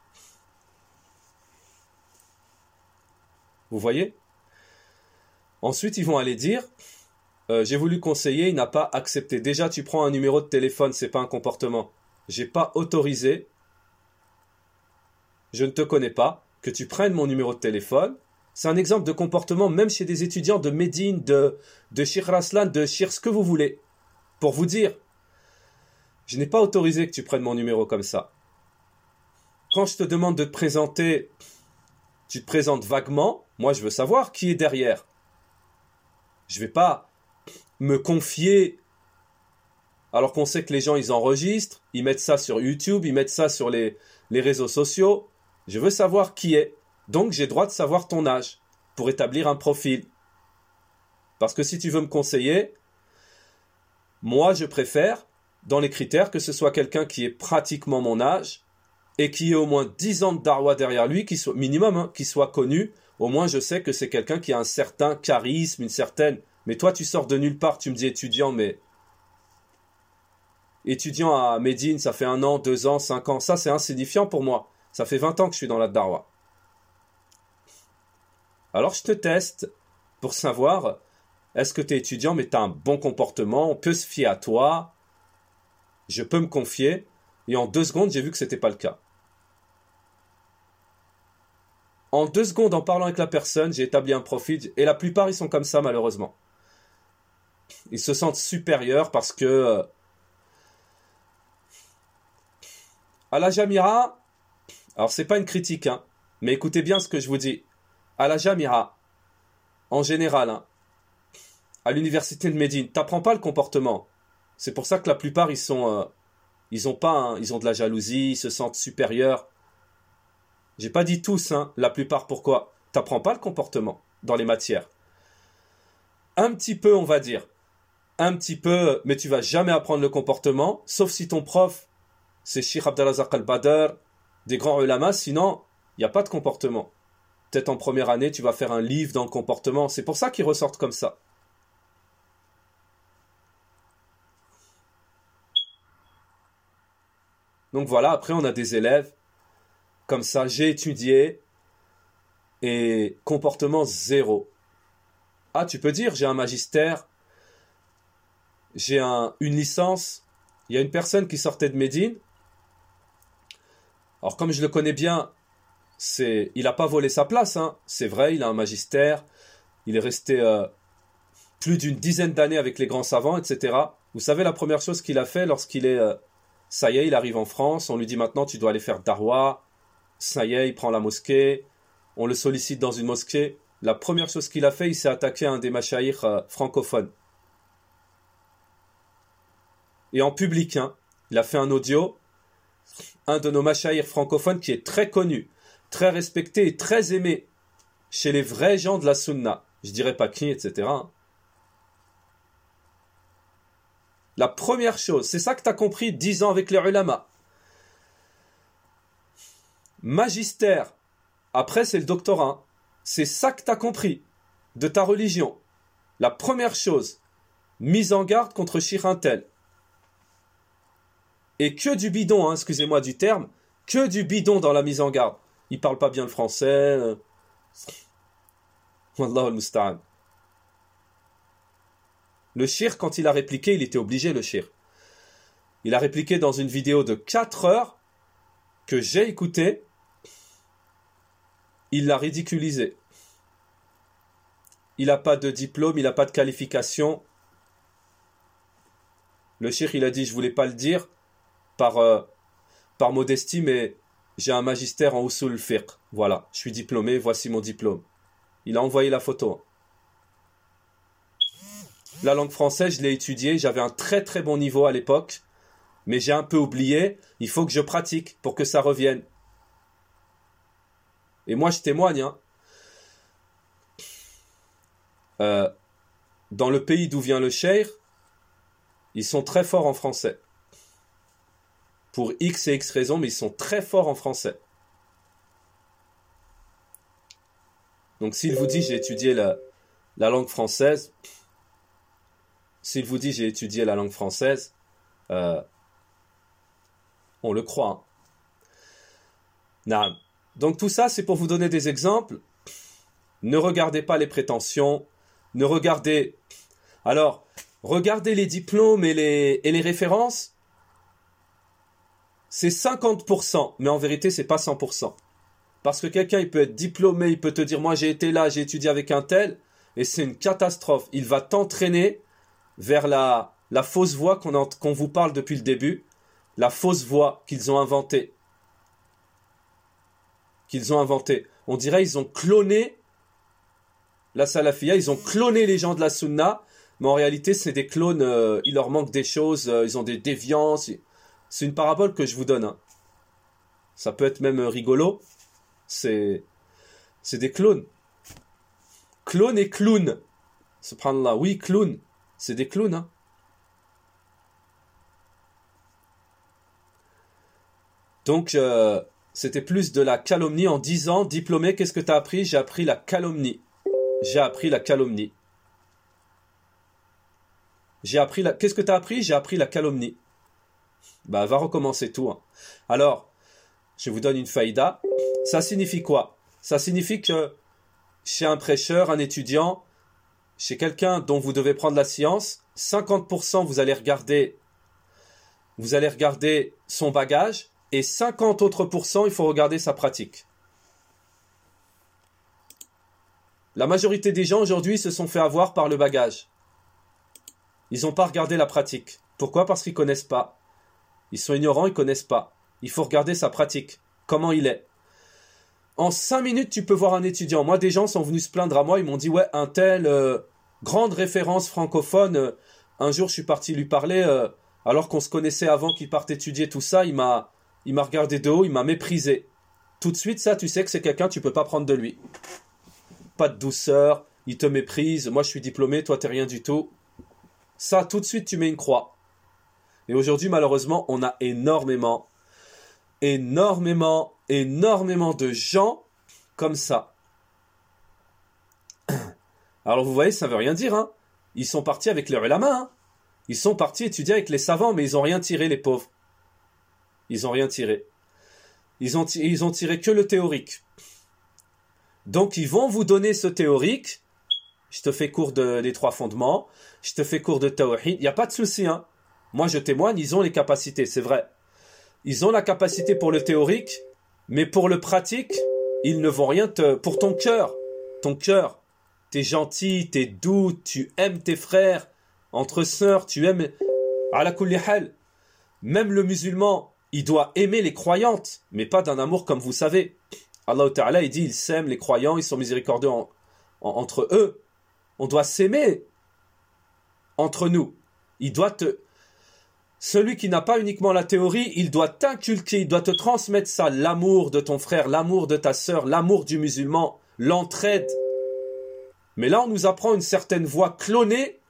S1: Vous voyez? Ensuite, ils vont aller dire, j'ai voulu conseiller, il n'a pas accepté. Déjà, tu prends un numéro de téléphone, c'est pas un comportement. J'ai pas autorisé, je ne te connais pas, que tu prennes mon numéro de téléphone. C'est un exemple de comportement, même chez des étudiants de Médine, de Sheikh Raslan, de Sheikh ce que vous voulez. Pour vous dire, Je n'ai pas autorisé que tu prennes mon numéro comme ça. Quand je te demande de te présenter, tu te présentes vaguement. Moi, je veux savoir qui est derrière. Je ne vais pas me confier alors qu'on sait que les gens, ils enregistrent, ils mettent ça sur YouTube, ils mettent ça sur les réseaux sociaux. Je veux savoir qui est. Donc, j'ai droit de savoir ton âge pour établir un profil. Parce que si tu veux me conseiller, moi, je préfère, dans les critères, que ce soit quelqu'un qui ait pratiquement mon âge et qui ait au moins 10 ans de darwa derrière lui, qui soit minimum, hein, qui soit connu. Au moins, je sais que c'est quelqu'un qui a un certain charisme, une certaine... Mais toi, tu sors de nulle part, tu me dis étudiant, mais... Étudiant à Médine, ça fait 1 an, 2 ans, 5 ans. Ça, c'est insignifiant pour moi. Ça fait 20 ans que je suis dans la darwa. Alors, je te teste pour savoir, est-ce que tu es étudiant, mais tu as un bon comportement, on peut se fier à toi, je peux me confier. Et en 2 secondes, j'ai vu que ce n'était pas le cas. En 2 secondes, en parlant avec la personne, j'ai établi un profil. Et la plupart, ils sont comme ça, malheureusement. Ils se sentent supérieurs parce que... à la Jamira, alors c'est pas une critique, hein, mais écoutez bien ce que je vous dis. À la Jamira, en général, hein, à l'université de Médine, t'apprends pas le comportement. C'est pour ça que la plupart, ils ont de la jalousie, ils se sentent supérieurs. J'ai pas dit tous, hein, la plupart. Pourquoi? T'apprends pas le comportement dans les matières. Un petit peu, on va dire. Un petit peu, mais tu vas jamais apprendre le comportement, sauf si ton prof, c'est Cheikh Abdelrazak al-Badr, des grands ulamas, sinon, il n'y a pas de comportement. Peut-être en première année, tu vas faire un livre dans le comportement. C'est pour ça qu'ils ressortent comme ça. Donc voilà, après on a des élèves, comme ça, j'ai étudié, et comportement zéro. Ah, tu peux dire, j'ai un magistère, j'ai une licence. Il y a une personne qui sortait de Médine. Alors comme je le connais bien, il n'a pas volé sa place, hein. C'est vrai, il a un magistère, il est resté plus d'une dizaine d'années avec les grands savants, etc. Vous savez la première chose qu'il a fait lorsqu'il est... ça y est, il arrive en France, on lui dit maintenant tu dois aller faire darwa, ça y est, il prend la mosquée, on le sollicite dans une mosquée. La première chose qu'il a fait, il s'est attaqué à un des machaïrs francophones. Et en public, hein, il a fait un audio, un de nos machaïrs francophones qui est très connu, très respecté et très aimé chez les vrais gens de la sunna. Je dirais pas qui, etc. La première chose, c'est ça que tu as compris 10 ans avec les ulama. Magistère, après c'est le doctorat. C'est ça que tu as compris de ta religion. La première chose, mise en garde contre Chirintel. Et que du bidon, hein, excusez-moi du terme, que du bidon dans la mise en garde. Il parle pas bien le français. Wallahu al-musta'an. Le shir, quand il a répliqué, il était obligé, le shir. Il a répliqué dans une vidéo de 4 heures que j'ai écoutée. Il l'a ridiculisé. Il n'a pas de diplôme, il n'a pas de qualification. Le shir, il a dit, je voulais pas le dire par modestie, mais j'ai un magistère en usul fiqh. Voilà, je suis diplômé, voici mon diplôme. Il a envoyé la photo. La langue française, je l'ai étudiée, j'avais un très très bon niveau à l'époque, mais j'ai un peu oublié, il faut que je pratique pour que ça revienne. Et moi je témoigne, hein. Dans le pays d'où vient le cheikh, ils sont très forts en français. Pour X et X raisons, mais ils sont très forts en français. Donc s'il vous dit j'ai étudié la langue française, on le croit. Hein. Donc tout ça, c'est pour vous donner des exemples. Ne regardez pas les prétentions. Alors, regardez les diplômes et les références. C'est 50%, mais en vérité, c'est pas 100%. Parce que quelqu'un, il peut être diplômé, il peut te dire, moi j'ai été là, j'ai étudié avec un tel, et c'est une catastrophe. Il va t'entraîner vers la fausse voie qu'on vous parle depuis le début. la fausse voie qu'ils ont inventée. On dirait ils ont cloné la salafia, ils ont cloné les gens de la sunna, mais en réalité c'est des clones, il leur manque des choses, ils ont des déviances. C'est une parabole que je vous donne. Hein. Ça peut être même rigolo. C'est des clones. Clone et clown. Subhanallah, oui, clown. C'est des clowns. Hein. Donc, c'était plus de la calomnie en 10 ans. Diplômé, qu'est-ce que tu as appris? J'ai appris la calomnie. Qu'est-ce que tu as appris? J'ai appris la calomnie. Bah, va recommencer tout. Hein. Alors, je vous donne une faïda. Ça signifie quoi? Ça signifie que chez un prêcheur, un étudiant, chez quelqu'un dont vous devez prendre la science, 50% vous allez regarder son bagage et 50 autres pourcents, il faut regarder sa pratique. La majorité des gens aujourd'hui se sont fait avoir par le bagage. Ils n'ont pas regardé la pratique. Pourquoi? Parce qu'ils ne connaissent pas. Ils sont ignorants, ils ne connaissent pas. Il faut regarder sa pratique. Comment il est. En 5 minutes, tu peux voir un étudiant. Moi, des gens sont venus se plaindre à moi. Ils m'ont dit, ouais, un tel, grande référence francophone. Un jour, je suis parti lui parler, alors qu'on se connaissait avant qu'il parte étudier tout ça. Il m'a regardé de haut, il m'a méprisé. Tout de suite, ça, tu sais que c'est quelqu'un, tu peux pas prendre de lui. Pas de douceur, il te méprise. Moi, je suis diplômé, toi, t'es rien du tout. Ça, tout de suite, tu mets une croix. Et aujourd'hui, malheureusement, on a énormément de gens comme ça. Alors, vous voyez, ça veut rien dire, hein. Ils sont partis avec leur ulama, hein. Ils sont partis étudier avec les savants, mais ils n'ont rien tiré, les pauvres. Ils n'ont rien tiré. Ils ont tiré que le théorique. Donc, ils vont vous donner ce théorique. Je te fais cours des 3 fondements. Je te fais cours de tawhid. Il n'y a pas de souci, hein. Moi, je témoigne, ils ont les capacités, c'est vrai. Ils ont la capacité pour le théorique, mais pour le pratique, ils ne vont rien te... Pour ton cœur, t'es gentil, t'es doux, tu aimes tes frères, entre sœurs, tu aimes... Ala kulli hal. Même le musulman, il doit aimer les croyantes, mais pas d'un amour comme vous savez. Allah Ta'ala, il dit, ils s'aiment, les croyants, ils sont miséricordieux entre eux. On doit s'aimer entre nous. Celui qui n'a pas uniquement la théorie, il doit t'inculquer, il doit te transmettre ça, l'amour de ton frère, l'amour de ta sœur, l'amour du musulman, l'entraide. Mais là, on nous apprend une certaine voie clonée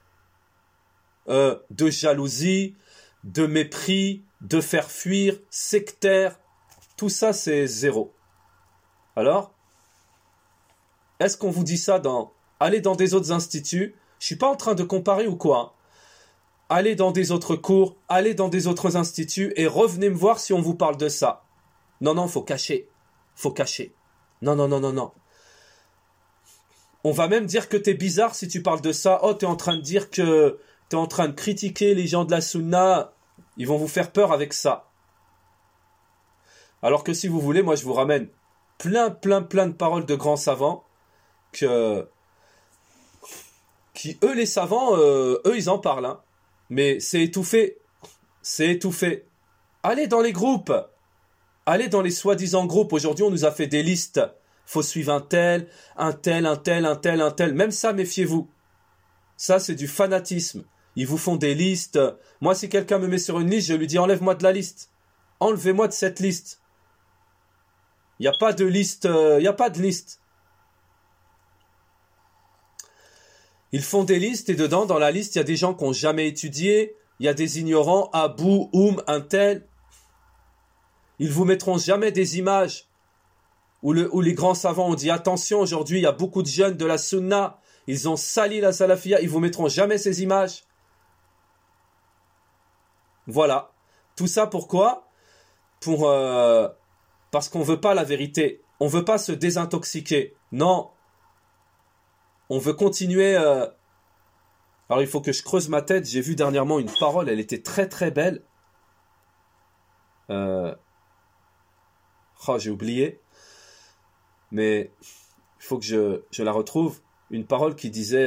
S1: de jalousie, de mépris, de faire fuir, sectaire. Tout ça, c'est zéro. Alors, est-ce qu'on vous dit ça allez dans des autres instituts? Je suis pas en train de comparer ou quoi, hein. Allez dans des autres cours, allez dans des autres instituts et revenez me voir si on vous parle de ça. Non, faut cacher. Non. On va même dire que t'es bizarre si tu parles de ça. Oh, t'es en train de dire que t'es en train de critiquer les gens de la sunna. Ils vont vous faire peur avec ça. Alors que si vous voulez, moi je vous ramène plein de paroles de grands savants qui eux les savants, eux ils en parlent, hein. Mais c'est étouffé. Allez dans les groupes. Allez dans les soi-disant groupes. Aujourd'hui, on nous a fait des listes. Faut suivre un tel. Même ça, méfiez-vous. Ça, c'est du fanatisme. Ils vous font des listes. Moi, si quelqu'un me met sur une liste, je lui dis enlève-moi de la liste. Enlevez-moi de cette liste. Il n'y a pas de liste. Ils font des listes et dedans, dans la liste, il y a des gens qui n'ont jamais étudié, il y a des ignorants, Abou, un tel. Ils vous mettront jamais des images où les grands savants ont dit attention, aujourd'hui, il y a beaucoup de jeunes de la sunna, ils ont sali la salafia, ils vous mettront jamais ces images. Voilà. Tout ça pourquoi? Parce qu'on veut pas la vérité. On veut pas se désintoxiquer. Non. On veut continuer... Alors il faut que je creuse ma tête. J'ai vu dernièrement une parole, elle était très très belle. J'ai oublié. Mais il faut que je la retrouve. Une parole qui disait...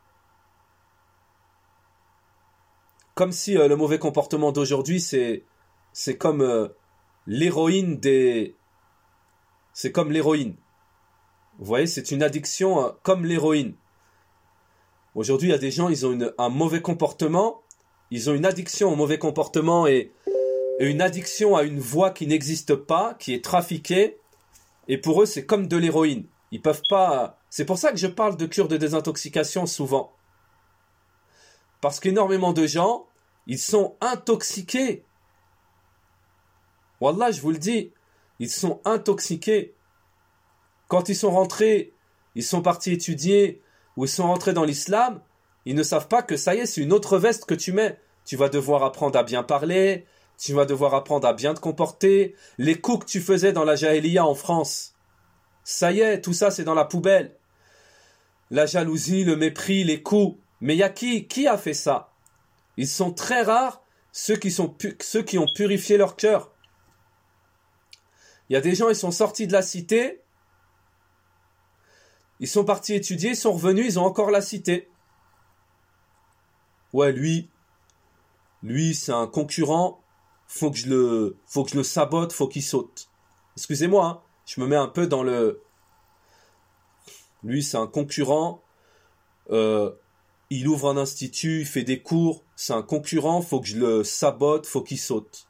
S1: comme si le mauvais comportement d'aujourd'hui, c'est c'est comme l'héroïne des... C'est comme l'héroïne. Vous voyez, c'est une addiction comme l'héroïne. Aujourd'hui, il y a des gens, ils ont un mauvais comportement, ils ont une addiction au mauvais comportement et une addiction à une voie qui n'existe pas, qui est trafiquée, et pour eux, c'est comme de l'héroïne. Ils peuvent pas... C'est pour ça que je parle de cure de désintoxication souvent. Parce qu'énormément de gens, ils sont intoxiqués. Wallah, je vous le dis, ils sont intoxiqués. Quand ils sont rentrés, ils sont partis étudier, ou ils sont rentrés dans l'islam, ils ne savent pas que ça y est, c'est une autre veste que tu mets. Tu vas devoir apprendre à bien parler, tu vas devoir apprendre à bien te comporter. Les coups que tu faisais dans la Jahiliya en France, ça y est, tout ça c'est dans la poubelle. La jalousie, le mépris, les coups. Mais il y a qui a fait ça? Ils sont très rares, ceux qui ont purifié leur cœur. Il y a des gens, ils sont sortis de la cité, ils sont partis étudier, ils sont revenus, ils ont encore la cité. Ouais, lui c'est un concurrent, faut que je le sabote, faut qu'il saute. Excusez-moi, hein, je me mets un peu dans le... Lui, c'est un concurrent, il ouvre un institut, il fait des cours, c'est un concurrent, faut que je le sabote, faut qu'il saute.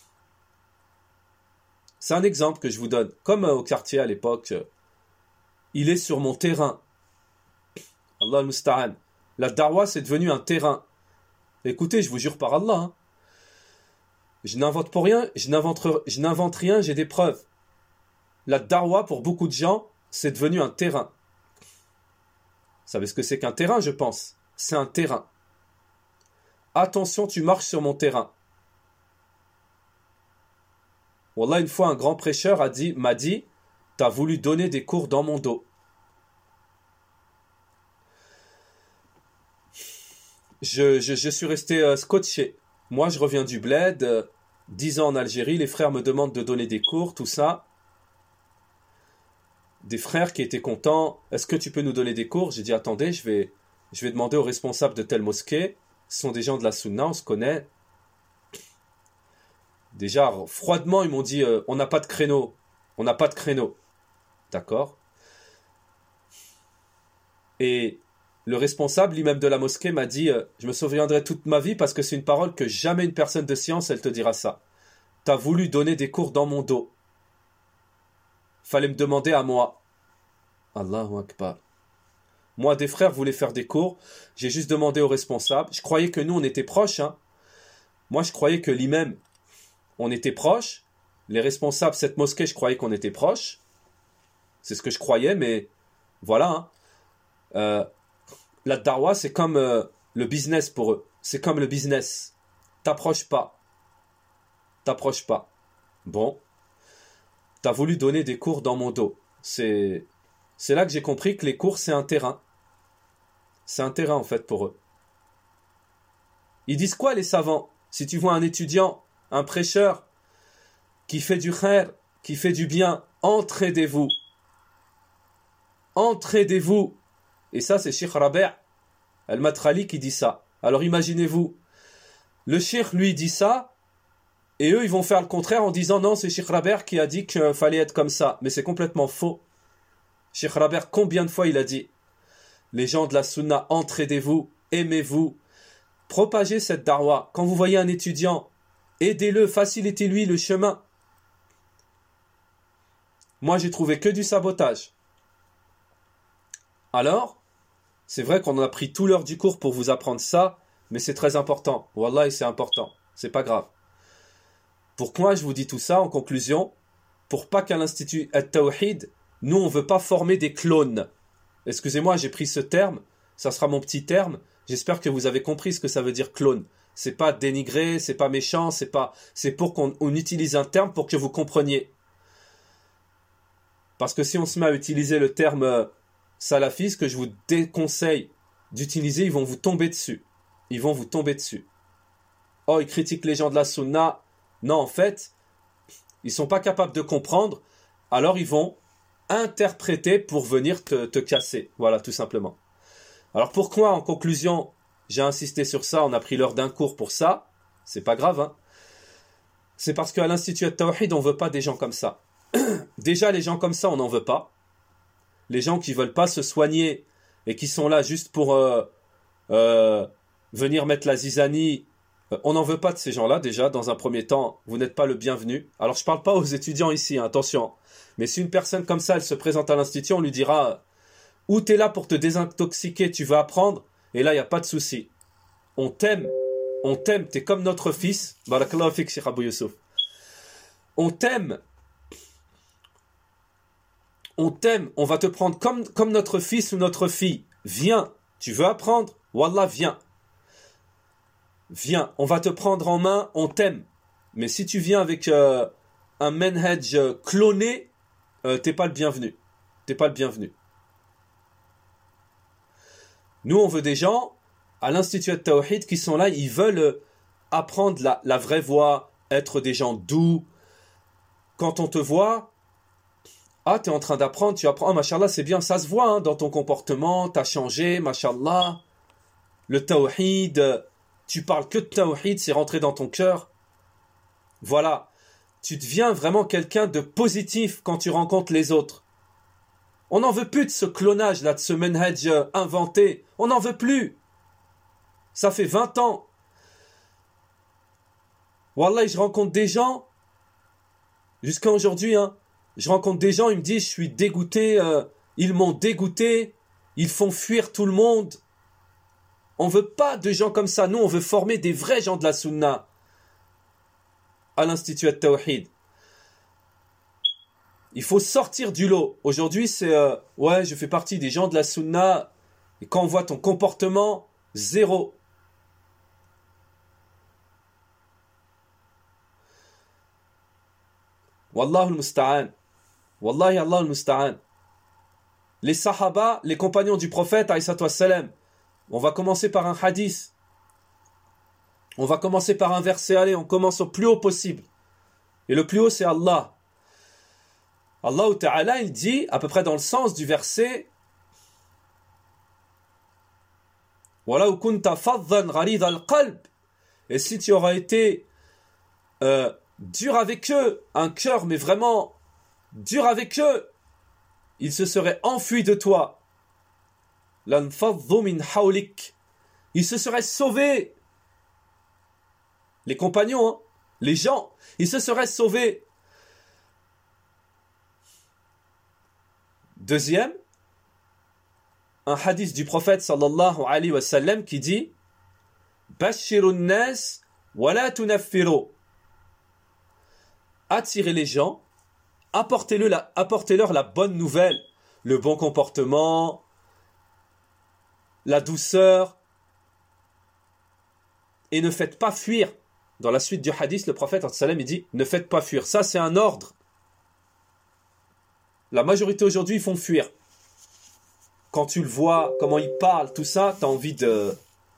S1: C'est un exemple que je vous donne. Comme au quartier à l'époque, il est sur mon terrain. Allah al-Musta'an. La darwa, c'est devenu un terrain. Écoutez, je vous jure par Allah, hein, je n'invente pour rien, je n'invente rien, j'ai des preuves. La darwa, pour beaucoup de gens, c'est devenu un terrain. Vous savez ce que c'est qu'un terrain, je pense? C'est un terrain. Attention, tu marches sur mon terrain. Wallah, une fois, un grand prêcheur m'a dit, t'as voulu donner des cours dans mon dos. Je suis resté scotché. Moi, je reviens du bled, 10 ans en Algérie, les frères me demandent de donner des cours, tout ça. Des frères qui étaient contents, est-ce que tu peux nous donner des cours? J'ai dit, attendez, je vais demander aux responsables de telle mosquée. Ce sont des gens de la Sunna, on se connaît. Déjà, froidement, ils m'ont dit, on n'a pas de créneau. On n'a pas de créneau. D'accord. Et le responsable, lui-même de la mosquée, m'a dit, je me souviendrai toute ma vie parce que c'est une parole que jamais une personne de science, elle te dira ça. T'as voulu donner des cours dans mon dos. Fallait me demander à moi. Allahu Akbar. Moi, des frères voulaient faire des cours. J'ai juste demandé au responsable. Je croyais que nous, on était proches. Hein. Moi, je croyais que l'imam, on était proches. Les responsables, cette mosquée, je croyais qu'on était proches. C'est ce que je croyais, mais voilà. Hein. La darwa, c'est comme le business pour eux. C'est comme le business. T'approches pas. T'approches pas. Bon. T'as voulu donner des cours dans mon dos. C'est là que j'ai compris que les cours, c'est un terrain. C'est un terrain, en fait, pour eux. Ils disent quoi, les savants? Si tu vois un étudiant, un prêcheur, qui fait du khair, qui fait du bien, entraidez-vous. Entraidez-vous. Et ça, c'est Cheikh Rabi' al-Matrali qui dit ça. Alors imaginez-vous, le Cheikh, lui, dit ça, et eux, ils vont faire le contraire en disant non, c'est Cheikh Rabi' qui a dit qu'il fallait être comme ça. Mais c'est complètement faux. Cheikh Rabi', combien de fois il a dit les gens de la Sunna, entraidez-vous, aimez-vous, propagez cette darwa. Quand vous voyez un étudiant, aidez-le, facilitez-lui le chemin. Moi, j'ai trouvé que du sabotage. Alors, c'est vrai qu'on a pris tout l'heure du cours pour vous apprendre ça, mais c'est très important. Wallah, c'est important. C'est pas grave. Pourquoi je vous dis tout ça en conclusion? Pour pas qu'à l'Institut At-Tawhid, nous, on veut pas former des clones. Excusez-moi, j'ai pris ce terme. Ça sera mon petit terme. J'espère que vous avez compris ce que ça veut dire clone. C'est pas dénigré, c'est pas méchant, c'est pour qu'on utilise un terme pour que vous compreniez. Parce que si on se met à utiliser le terme salafiste, que je vous déconseille d'utiliser, ils vont vous tomber dessus. Ils vont vous tomber dessus. Oh, ils critiquent les gens de la sunna. Non, en fait, ils sont pas capables de comprendre. Alors ils vont interpréter pour venir te casser. Voilà, tout simplement. Alors pourquoi, en conclusion, j'ai insisté sur ça, on a pris l'heure d'un cours pour ça. C'est pas grave, hein. C'est parce qu'à l'Institut At-Tawhid, on ne veut pas des gens comme ça. Déjà, les gens comme ça, on n'en veut pas. Les gens qui ne veulent pas se soigner et qui sont là juste pour venir mettre la zizanie, on n'en veut pas de ces gens-là, déjà, dans un premier temps. Vous n'êtes pas le bienvenu. Alors, je ne parle pas aux étudiants ici, hein, attention. Mais si une personne comme ça, elle se présente à l'Institut, on lui dira ou tu es là pour te désintoxiquer, tu veux apprendre, et là, il n'y a pas de souci. On t'aime, tu es comme notre fils. Barakallahu fik, Cheikh Abou Youssouf. On t'aime, on va te prendre comme notre fils ou notre fille. Viens, tu veux apprendre? Wallah, viens. Viens, on va te prendre en main, on t'aime. Mais si tu viens avec un manhaj cloné, t'es pas le bienvenu. T'es pas le bienvenu. Nous, on veut des gens à l'Institut At-Tawhid qui sont là, ils veulent apprendre la vraie voie, être des gens doux. Quand on te voit, tu es en train d'apprendre, tu apprends, mashallah, c'est bien, ça se voit hein, dans ton comportement, tu as changé, mashallah. Le Tawhid, tu parles que de Tawhid, c'est rentré dans ton cœur. Voilà, tu deviens vraiment quelqu'un de positif quand tu rencontres les autres. On n'en veut plus de ce clonage là, de ce manhaj inventé. On n'en veut plus. Ça fait 20 ans. Wallah, je rencontre des gens, jusqu'à aujourd'hui, hein, je rencontre des gens, ils me disent, je suis dégoûté, ils m'ont dégoûté, ils font fuir tout le monde. On ne veut pas de gens comme ça. Nous, on veut former des vrais gens de la Sunna à l'Institut At-Tawhid. Il faut sortir du lot. Aujourd'hui, c'est ouais, je fais partie des gens de la Sunna. Et quand on voit ton comportement, zéro. Wallahu al-musta'an. Wallahi Allah al-musta'an. Les sahaba, les compagnons du prophète, aïssatu wassalam. On va commencer par un hadith. On va commencer par un verset. Allez, on commence au plus haut possible. Et le plus haut, c'est Allah. Allah Ta'ala, il dit, à peu près dans le sens du verset, Walaw kunta faddan ghalidha al-qalb. Et si tu auras été dur avec eux, un cœur, mais vraiment dur avec eux, ils se seraient enfuis de toi. Lanfaddu min hawlik. Ils se seraient sauvés. Les compagnons, hein, les gens, ils se seraient sauvés. Deuxième, un hadith du prophète sallallahu alayhi wa sallam qui dit Bashirun nas wa la tunaffiru. Attirez les gens, apportez-leur la bonne nouvelle, le bon comportement, la douceur, et ne faites pas fuir. Dans la suite du hadith, le prophète sallallahu alayhi wa sallam il dit ne faites pas fuir. Ça, c'est un ordre. La majorité aujourd'hui, ils font fuir. Quand tu le vois, comment il parle, tout ça, tu as envie de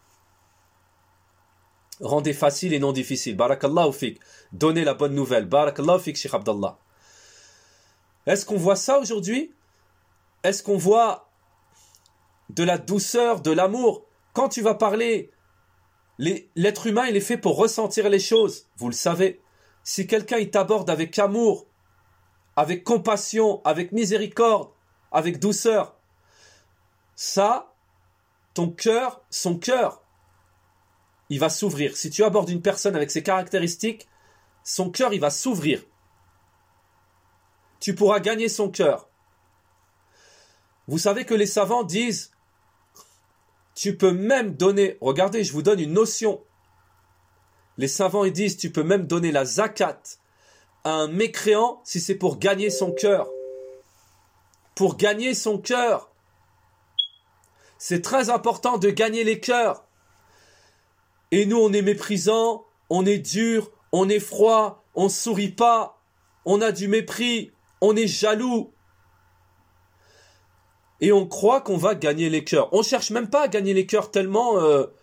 S1: rendre facile et non difficile. Barakallahu fik. Donnez la bonne nouvelle. Barakallahu fik, Cheikh Abdallah. Est-ce qu'on voit ça aujourd'hui? Est-ce qu'on voit de la douceur, de l'amour? Quand tu vas parler, l'être humain, il est fait pour ressentir les choses. Vous le savez. Si quelqu'un, il t'aborde avec amour, avec compassion, avec miséricorde, avec douceur, ça, ton cœur, son cœur, il va s'ouvrir. Si tu abordes une personne avec ces caractéristiques, son cœur, il va s'ouvrir. Tu pourras gagner son cœur. Vous savez que les savants disent, tu peux même donner, regardez, je vous donne une notion. Les savants, ils disent, tu peux même donner la zakat à un mécréant si c'est pour gagner son cœur. Pour gagner son cœur. C'est très important de gagner les cœurs. Et nous, on est méprisant, on est dur, on est froid, on ne sourit pas, on a du mépris, on est jaloux. Et on croit qu'on va gagner les cœurs. On ne cherche même pas à gagner les cœurs tellement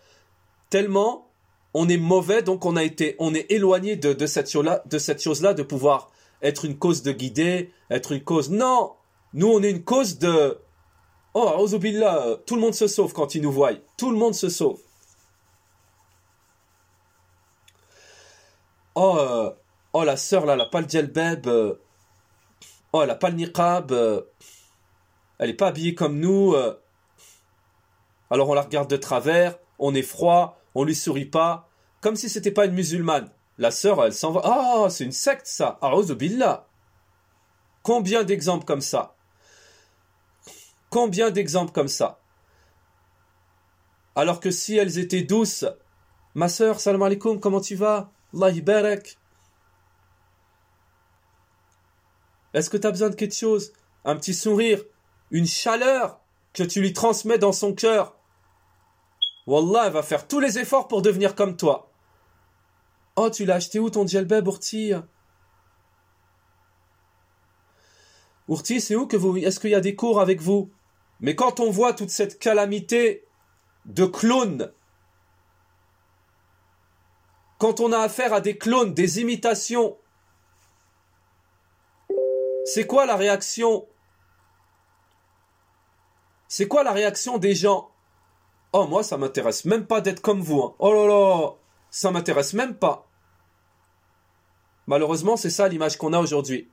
S1: on est mauvais, donc on est éloigné de cette chose-là, de pouvoir être une cause de guider, être une cause. Non, nous on est une cause de. Oh, auzubillah, tout le monde se sauve quand ils nous voient. Tout le monde se sauve. Oh, Oh, la sœur, là, elle n'a pas le djelbeb. Oh, elle n'a pas le niqab. Elle n'est pas habillée comme nous. Alors on la regarde de travers, on est froid, on lui sourit pas, comme si c'était pas une musulmane. La sœur, elle s'en va. Ah, c'est une secte, ça. A'udhu billah. Combien d'exemples comme ça? Combien d'exemples comme ça? Alors que si elles étaient douces, ma sœur, salam alaikum, comment tu vas? Allah barak. Est-ce que tu as besoin de quelque chose? Un petit sourire, une chaleur que tu lui transmets dans son cœur. Wallah, elle va faire tous les efforts pour devenir comme toi. Oh, tu l'as acheté où ton djelbeb, Ourti? Ourti, c'est où que vous... Est-ce qu'il y a des cours avec vous? Mais quand on voit toute cette calamité de clones, quand on a affaire à des clones, des imitations, c'est quoi la réaction? C'est quoi la réaction des gens? Oh, moi, ça m'intéresse même pas d'être comme vous. Hein. Oh là là, ça m'intéresse même pas. Malheureusement, c'est ça l'image qu'on a aujourd'hui.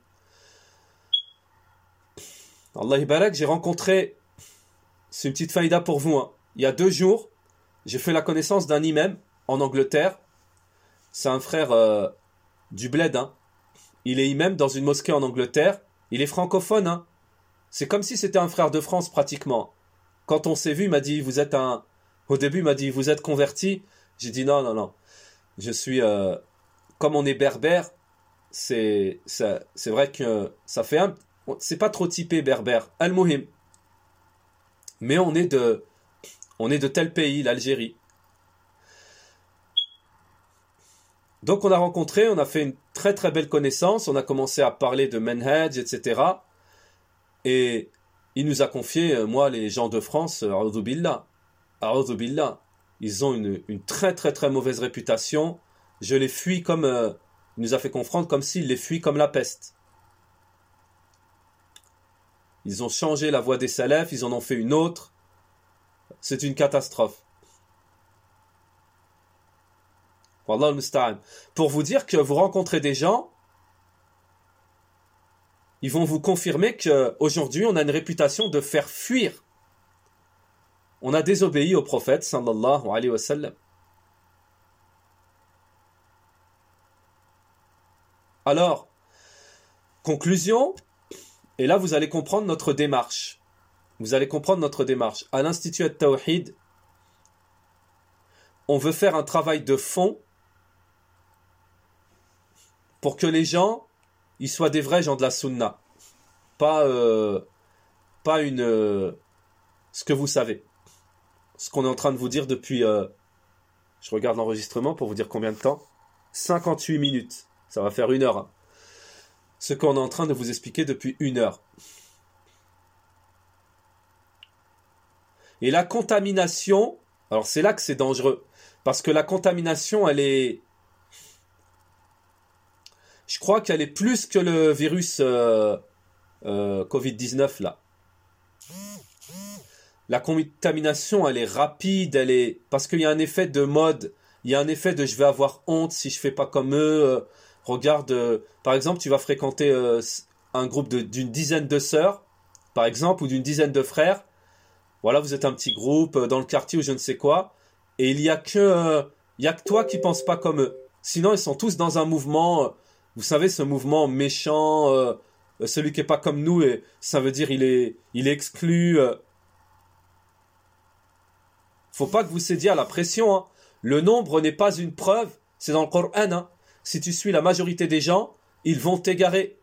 S1: Allah barak, j'ai rencontré, c'est une petite faïda pour vous, hein. Il y a 2 jours, j'ai fait la connaissance d'un imam en Angleterre. C'est un frère du bled. Hein. Il est imam dans une mosquée en Angleterre. Il est francophone. Hein. C'est comme si c'était un frère de France pratiquement. Quand on s'est vu, il m'a dit, vous êtes un... Au début, il m'a dit, vous êtes converti? J'ai dit, non, non, non. Je suis... Comme on est berbère, c'est vrai que ça fait un... C'est pas trop typé berbère. Al-Muhim. Mais on est de tel pays, l'Algérie. Donc on a rencontré, on a fait une très très belle connaissance, on a commencé à parler de Manhaj, etc. Et il nous a confié, moi, les gens de France, A'udhu billah, ils ont une très très très mauvaise réputation. Je les fuis comme... il nous a fait confronter comme s'il les fuit comme la peste. Ils ont changé la voie des salafs, ils en ont fait une autre. C'est une catastrophe. Wallah al-musta'an. Pour vous dire que vous rencontrez des gens, ils vont vous confirmer qu'aujourd'hui, on a une réputation de faire fuir. On a désobéi au prophète, sallallahu alayhi wa sallam. Alors, conclusion, et là vous allez comprendre notre démarche. Vous allez comprendre notre démarche. À l'Institut At-Tawhid, on veut faire un travail de fond pour que les gens, ils soient des vrais gens de la sunna. Pas ce que vous savez. Ce qu'on est en train de vous dire depuis... je regarde l'enregistrement pour vous dire combien de temps. 58 minutes. Ça va faire 1 heure. Hein. Ce qu'on est en train de vous expliquer depuis 1 heure. Et la contamination, alors c'est là que c'est dangereux. Parce que la contamination, elle est... Je crois qu'elle est plus que le virus Covid-19 là. La contamination, elle est rapide, elle est... Parce qu'il y a un effet de mode, il y a un effet de je vais avoir honte si je fais pas comme eux. Regarde, par exemple, tu vas fréquenter un groupe d'une dizaine de sœurs, par exemple, ou d'une dizaine de frères. Voilà, vous êtes un petit groupe dans le quartier ou je ne sais quoi, et il y a que toi qui penses pas comme eux. Sinon, ils sont tous dans un mouvement, vous savez, ce mouvement méchant, celui qui est pas comme nous, et ça veut dire il est exclu. Faut pas que vous cédiez à la pression. Hein. Le nombre n'est pas une preuve, c'est dans le Coran. Hein. Si tu suis la majorité des gens, ils vont t'égarer.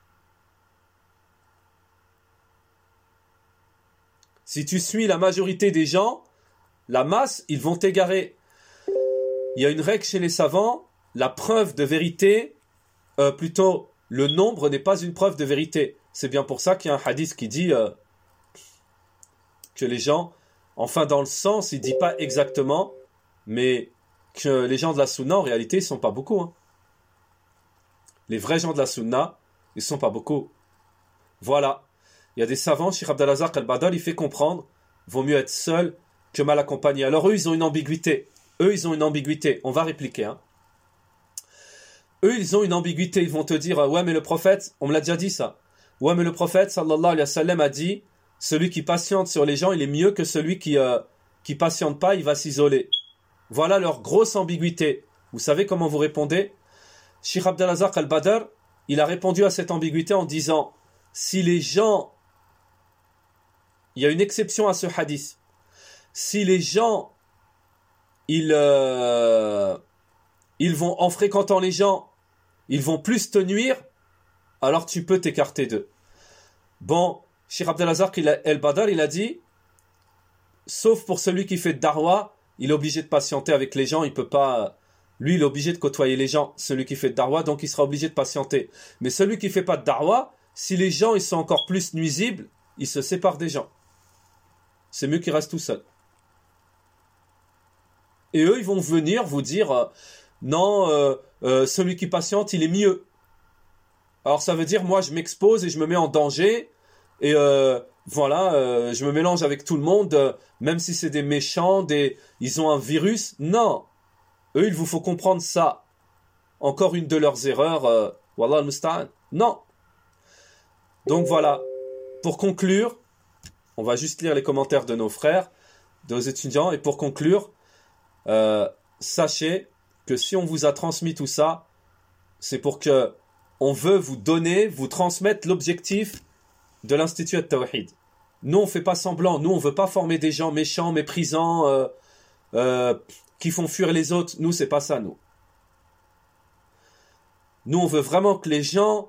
S1: Si tu suis la majorité des gens, la masse, ils vont t'égarer. Il y a une règle chez les savants, la preuve de vérité, plutôt le nombre n'est pas une preuve de vérité. C'est bien pour ça qu'il y a un hadith qui dit que les gens, enfin dans le sens, il ne dit pas exactement, mais que les gens de la sunna, en réalité, ils ne sont pas beaucoup. Hein. Les vrais gens de la sunna, ils ne sont pas beaucoup. Voilà. Il y a des savants, Cheikh Abdelazak al-Badal, il fait comprendre, vaut mieux être seul que mal accompagné. Alors eux, ils ont une ambiguïté. On va répliquer. Hein. eux, ils ont une ambiguïté. Ils vont te dire, ouais, mais le prophète, on me l'a déjà dit ça. Ouais, mais le prophète, sallallahu alayhi wa sallam, a dit, celui qui patiente sur les gens, il est mieux que celui qui patiente pas, il va s'isoler. Voilà leur grosse ambiguïté. Vous savez comment vous répondez? Cheikh Abdelazak al-Badr, il a répondu à cette ambiguïté en disant, si les gens, il y a une exception à ce hadith, si les gens, ils vont, en fréquentant les gens, ils vont plus te nuire, alors tu peux t'écarter d'eux. Bon, Cheikh Abdelazak al-Badr, il a dit, sauf pour celui qui fait darwa, il est obligé de patienter avec les gens, il peut pas, lui il est obligé de côtoyer les gens, celui qui fait darwa, donc il sera obligé de patienter. Mais celui qui fait pas de darwa, si les gens ils sont encore plus nuisibles, il se sépare des gens. C'est mieux qu'il reste tout seul. Et eux, ils vont venir vous dire, non, celui qui patiente, il est mieux. Alors ça veut dire, moi je m'expose et je me mets en danger, et voilà, je me mélange avec tout le monde, même si c'est des méchants, ils ont un virus. Non, eux, il vous faut comprendre ça. Encore une de leurs erreurs, wallah al-musta'an. Non. Donc voilà, pour conclure, on va juste lire les commentaires de nos frères, de nos étudiants, et pour conclure, sachez que si on vous a transmis tout ça, c'est pour que on veut vous donner, vous transmettre l'objectif de l'Institut At-Tawhid. Nous, on ne fait pas semblant. Nous, on ne veut pas former des gens méchants, méprisants, qui font fuir les autres. Nous, c'est pas ça, nous. Nous, on veut vraiment que les gens,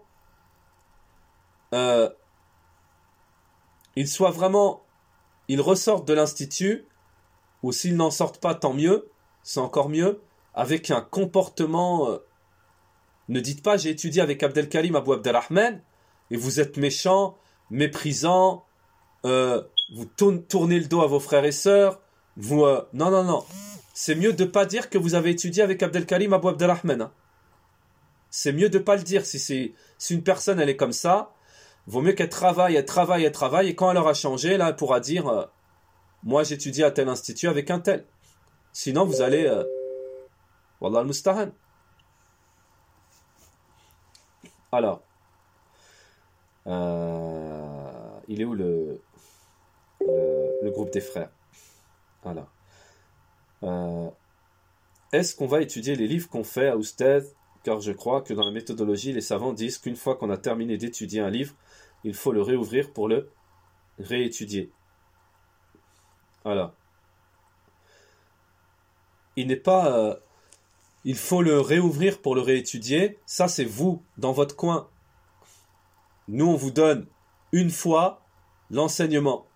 S1: ils soient vraiment, ils ressortent de l'Institut, ou s'ils n'en sortent pas, tant mieux, c'est encore mieux, avec un comportement... ne dites pas, j'ai étudié avec Abdelkarim Abou Abdelrahman, et vous êtes méchant, méprisant, vous tournez le dos à vos frères et sœurs, vous... non, non, non. C'est mieux de ne pas dire que vous avez étudié avec Abdelkarim Abou Abdelrahman. Hein. C'est mieux de ne pas le dire. Si une personne, elle est comme ça, vaut mieux qu'elle travaille, elle travaille, elle travaille, et quand elle aura changé, là, elle pourra dire, moi, j'étudie à tel institut avec un tel. Sinon, vous allez... Wallah al-Mustahan. Alors, il est où le groupe des frères? Voilà. Est-ce qu'on va étudier les livres qu'on fait à Oustez? Car je crois que dans la méthodologie, les savants disent qu'une fois qu'on a terminé d'étudier un livre, il faut le réouvrir pour le réétudier. Voilà. Il n'est pas... il faut le réouvrir pour le réétudier. Ça, c'est vous, dans votre coin. Nous, on vous donne une fois l'enseignement.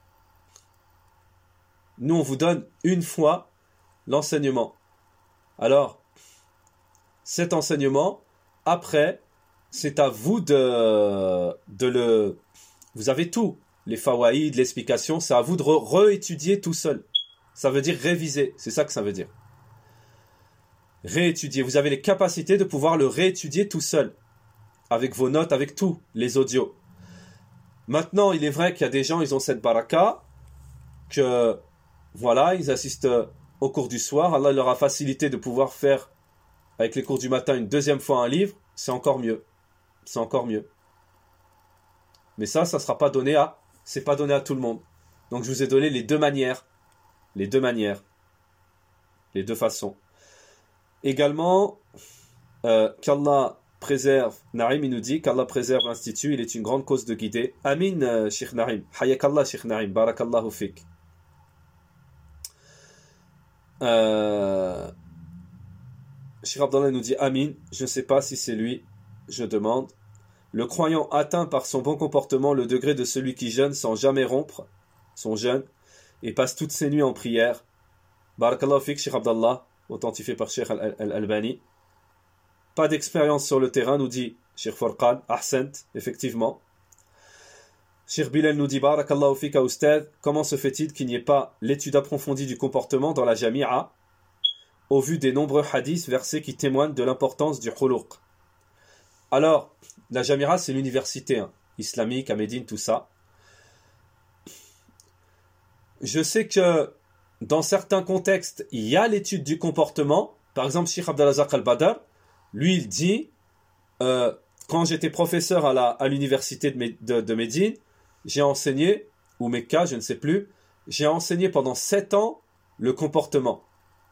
S1: Nous, on vous donne une fois l'enseignement. Alors, cet enseignement, après, c'est à vous de le... Vous avez tout. Les fawaïd, l'explication, c'est à vous de réétudier tout seul. Ça veut dire réviser. C'est ça que ça veut dire. Réétudier. Vous avez les capacités de pouvoir le réétudier tout seul. Avec vos notes, avec tout, les audios. Maintenant, il est vrai qu'il y a des gens, ils ont cette baraka, que, voilà, ils assistent au cours du soir. Allah leur a facilité de pouvoir faire, avec les cours du matin, une deuxième fois un livre. C'est encore mieux. C'est encore mieux. Mais ça sera pas donné à... C'est pas donné à tout le monde. Donc, je vous ai donné les deux manières. Les deux manières. Les deux façons. Également, qu'Allah préserve, Narim, il nous dit qu'Allah préserve l'Institut, il est une grande cause de guider. Amin, Sheikh Narim. Hayakallah, Sheikh Narim. Barakallahu fik. Sheikh Abdallah nous dit Amin. Je ne sais pas si c'est lui. Je demande. Le croyant atteint par son bon comportement le degré de celui qui jeûne sans jamais rompre son jeûne et passe toutes ses nuits en prière. Barakallahu fik, Sheikh Abdallah, authentifié par Sheikh Al-Albani. Pas d'expérience sur le terrain, nous dit Sheikh Furqan. Ahsant, effectivement. Sheikh Bilal nous dit Barakallahu fika Oustad, comment se fait-il qu'il n'y ait pas l'étude approfondie du comportement dans la Jami'a au vu des nombreux hadiths, versets qui témoignent de l'importance du khuluq? Alors, la Jami'a, c'est l'université islamique à Médine, tout ça. Je sais que dans certains contextes, il y a l'étude du comportement. Par exemple, Sheikh Abdelazak al-Badr, Lui, il dit, quand j'étais professeur à l'université de Médine, j'ai enseigné, ou Mecca, je ne sais plus, j'ai enseigné pendant 7 ans le comportement.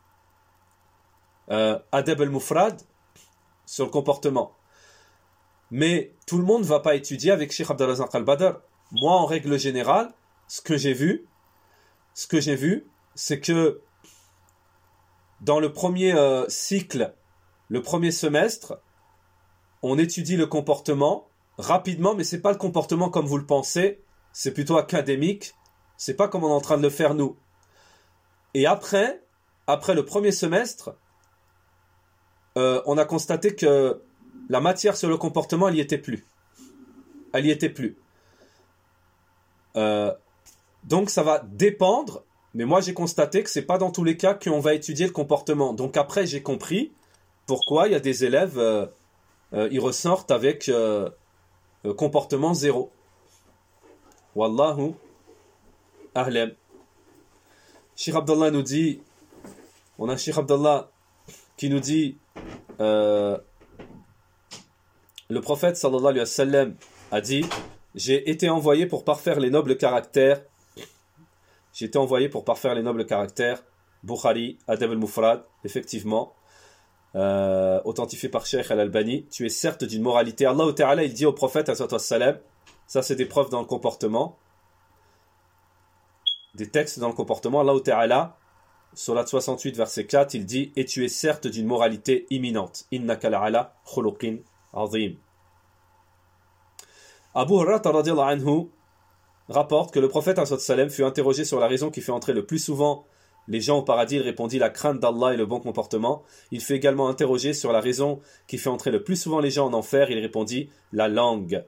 S1: Adab al-Mufrad, sur le comportement. Mais tout le monde ne va pas étudier avec Cheikh Abdel Razak al-Badr. Moi, en règle générale, ce que j'ai vu, c'est que dans le premier cycle, le premier semestre, on étudie le comportement rapidement, mais c'est pas le comportement comme vous le pensez, c'est plutôt académique, c'est pas comme on est en train de le faire nous. Et après le premier semestre, on a constaté que la matière sur le comportement, elle y était plus. Donc ça va dépendre, mais moi j'ai constaté que c'est pas dans tous les cas qu'on va étudier le comportement. Donc après j'ai compris pourquoi il y a des élèves, ils ressortent avec comportement 0. Wallahu a'lam. Cheikh Abdallah nous dit, on a Cheikh Abdallah qui nous dit, le prophète sallallahu alayhi wa sallam a dit, j'ai été envoyé pour parfaire les nobles caractères. Bukhari, Adab al-Mufrad, effectivement, authentifié par Cheikh al-Albani. Tu es certes d'une moralité. Allah Ta'ala, il dit au prophète, salam, ça c'est des preuves dans le comportement, des textes dans le comportement. Allah Ta'ala, Surat 68, verset 4, il dit, et tu es certes d'une moralité imminente. Innaka la'ala khuluqin azim. Abu Hurairah radhiyallahu anhu rapporte que le prophète sallam fut interrogé sur la raison qui fait entrer le plus souvent les gens au paradis. Il répondit la crainte d'Allah et le bon comportement. Il fut également interrogé sur la raison qui fait entrer le plus souvent les gens en enfer. Il répondit la langue.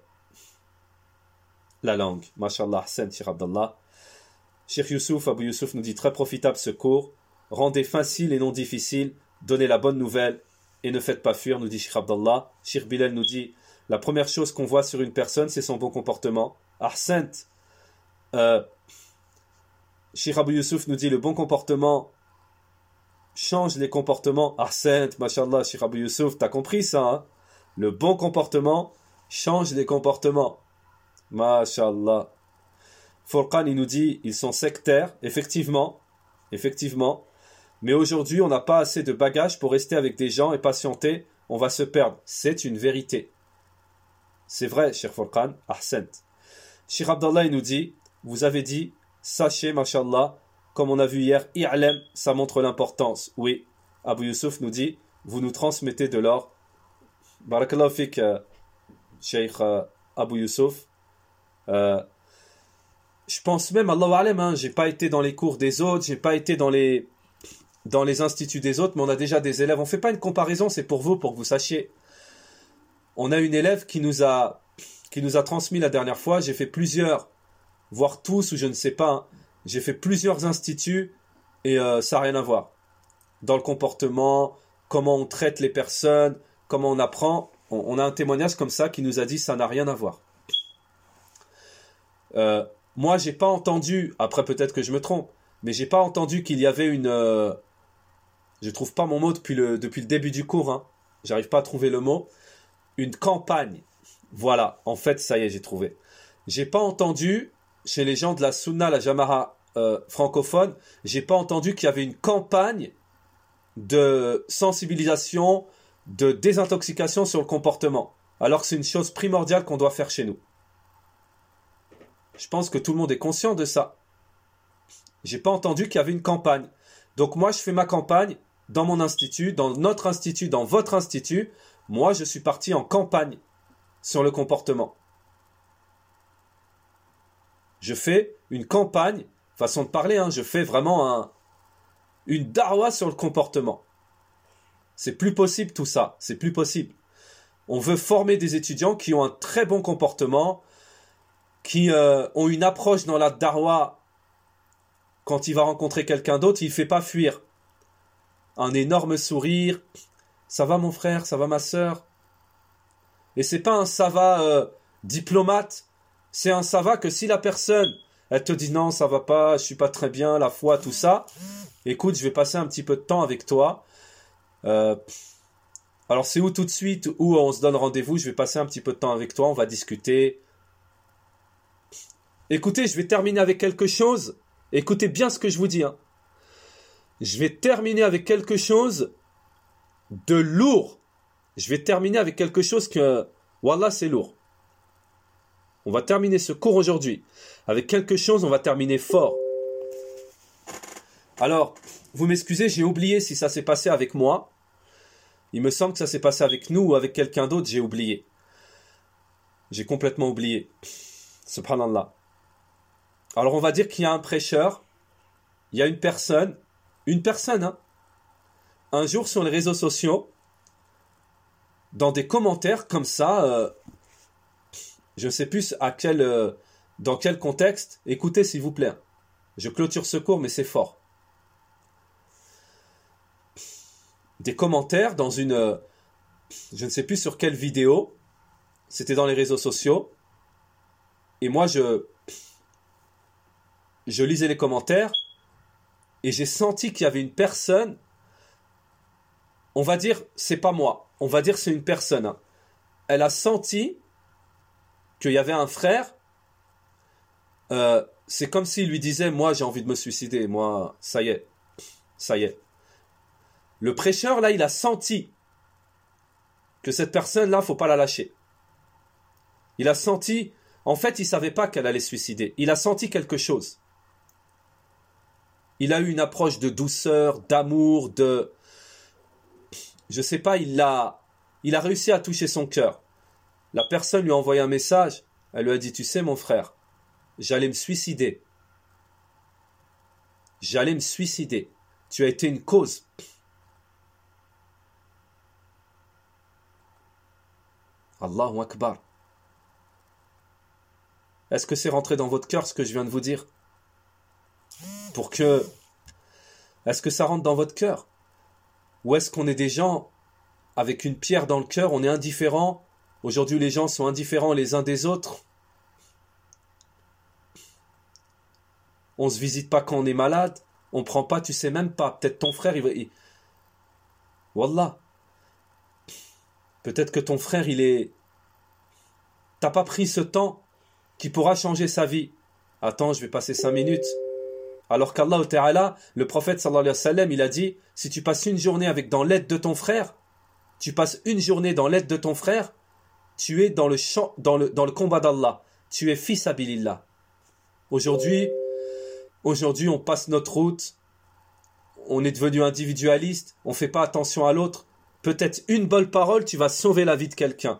S1: Mashallah, Hassan, Cheikh Abdallah. Cheikh Youssouf, Abu Youssouf nous dit très profitable ce cours. Rendez facile et non difficile. Donnez la bonne nouvelle et ne faites pas fuir, nous dit Cheikh Abdallah. Cheikh Bilal nous dit la première chose qu'on voit sur une personne, c'est son bon comportement. Ahsant. Cheikh Abu Youssouf nous dit le bon comportement change les comportements. Ahsant, mashallah, Cheikh Abu Youssouf, t'as compris ça, hein? Le bon comportement change les comportements. Mashallah. Furqan, il nous dit ils sont sectaires. Effectivement. Mais aujourd'hui, on n'a pas assez de bagages pour rester avec des gens et patienter. On va se perdre. C'est une vérité. C'est vrai, Cheikh Furqan, Ahsant. Cheikh Abdallah, il nous dit, vous avez dit, sachez, mashallah, comme on a vu hier, i'lam, ça montre l'importance. Oui, Abu Youssouf nous dit, vous nous transmettez de l'or. Barakallahu fik, Cheikh Abu Youssouf. Je pense même, Allahu alam, hein, j'ai pas été dans les cours des autres, j'ai pas été dans les instituts des autres, mais on a déjà des élèves. On fait pas une comparaison, c'est pour que vous sachiez. On a une élève qui nous a transmis la dernière fois. J'ai fait plusieurs, voire tous, ou je ne sais pas. Hein, j'ai fait plusieurs instituts et ça n'a rien à voir. Dans le comportement, comment on traite les personnes, comment on apprend. On a un témoignage comme ça qui nous a dit ça n'a rien à voir. Moi, j'ai pas entendu, après peut-être que je me trompe, mais j'ai pas entendu qu'il y avait une... je trouve pas mon mot depuis le début du cours. Hein. J'arrive pas à trouver le mot. Une campagne. Voilà, en fait, ça y est, j'ai trouvé. J'ai pas entendu, chez les gens de la Sunna, la Jama'a francophone, j'ai pas entendu qu'il y avait une campagne de sensibilisation, de désintoxication sur le comportement. Alors que c'est une chose primordiale qu'on doit faire chez nous. Je pense que tout le monde est conscient de ça. J'ai pas entendu qu'il y avait une campagne. Donc moi, je fais ma campagne dans mon institut, dans notre institut, dans votre institut. Moi, je suis parti en campagne sur le comportement. Je fais une campagne, façon de parler, hein, je fais vraiment une darwa sur le comportement. C'est plus possible tout ça, c'est plus possible. On veut former des étudiants qui ont un très bon comportement, qui ont une approche dans la darwa. Quand il va rencontrer quelqu'un d'autre, il ne fait pas fuir. Un énorme sourire. Ça va mon frère, ça va ma sœur. Et c'est pas un ça va diplomate. C'est un ça va que si la personne, elle te dit non, ça va pas, je suis pas très bien, la foi, tout ça. Écoute, je vais passer un petit peu de temps avec toi. Alors c'est où tout de suite, où on se donne rendez-vous, je vais passer un petit peu de temps avec toi, on va discuter. Écoutez, je vais terminer avec quelque chose. Écoutez bien ce que je vous dis. Hein. Je vais terminer avec quelque chose de lourd. Je vais terminer avec quelque chose que, wallah, c'est lourd. On va terminer ce cours aujourd'hui avec quelque chose, on va terminer fort. Alors, vous m'excusez, j'ai oublié si ça s'est passé avec moi. Il me semble que ça s'est passé avec nous ou avec quelqu'un d'autre, j'ai oublié. J'ai complètement oublié. Subhanallah. Alors, on va dire qu'il y a un prêcheur, il y a une personne, hein, un jour sur les réseaux sociaux, dans des commentaires comme ça, je ne sais plus dans quel contexte. Écoutez s'il vous plaît. Je clôture ce cours, mais c'est fort. Des commentaires dans une... je ne sais plus sur quelle vidéo. C'était dans les réseaux sociaux. Et moi, je lisais les commentaires. Et j'ai senti qu'il y avait une personne... On va dire, c'est pas moi. On va dire c'est une personne. Hein. Elle a senti... qu'il y avait un frère, c'est comme s'il lui disait, moi j'ai envie de me suicider, moi, ça y est. Le prêcheur, là, il a senti que cette personne-là, faut pas la lâcher. Il a senti, en fait, il savait pas qu'elle allait se suicider. Il a senti quelque chose. Il a eu une approche de douceur, d'amour, je sais pas, il a réussi à toucher son cœur. La personne lui a envoyé un message. Elle lui a dit, tu sais mon frère, j'allais me suicider. Tu as été une cause. Allahu Akbar. Est-ce que c'est rentré dans votre cœur ce que je viens de vous dire? Est-ce que ça rentre dans votre cœur? Ou est-ce qu'on est des gens avec une pierre dans le cœur, on est indifférents? Aujourd'hui, les gens sont indifférents les uns des autres. On ne se visite pas quand on est malade. On ne prend pas, tu sais même pas. Peut-être ton frère, Wallah. Peut-être que ton frère, t'as pas pris ce temps qui pourra changer sa vie. Attends, je vais passer 5 minutes. Alors qu'Allah Ta'ala, le prophète sallallahu alayhi wa sallam, il a dit, si tu passes une journée dans l'aide de ton frère, tu es dans le combat d'Allah. Tu es fils abilillah. Aujourd'hui, on passe notre route. On est devenu individualiste. On ne fait pas attention à l'autre. Peut-être une bonne parole, tu vas sauver la vie de quelqu'un.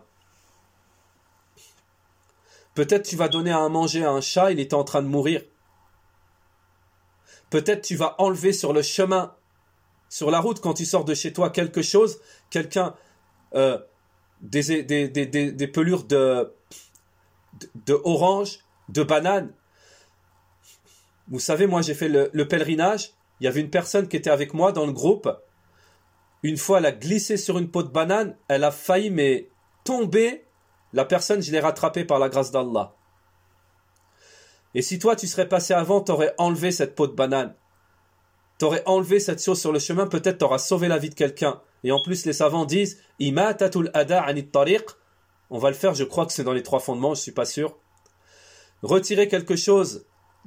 S1: Peut-être tu vas donner à manger à un chat, il était en train de mourir. Peut-être tu vas enlever sur le chemin, sur la route, quand tu sors de chez toi quelque chose, quelqu'un... des pelures de orange, de banane. Vous savez, moi j'ai fait le pèlerinage. Il y avait une personne qui était avec moi dans le groupe. Une fois, elle a glissé sur une peau de banane. Elle a failli tomber. La personne, je l'ai rattrapée par la grâce d'Allah. Et si toi, tu serais passé avant, tu aurais enlevé cette peau de banane. Tu aurais enlevé cette chose sur le chemin. Peut-être tu auras sauvé la vie de quelqu'un. Et en plus, les savants disent Imatatul ada anit tariq. On va le faire, je crois que c'est dans les 3 fondements, je ne suis pas sûr. Retirer quelque chose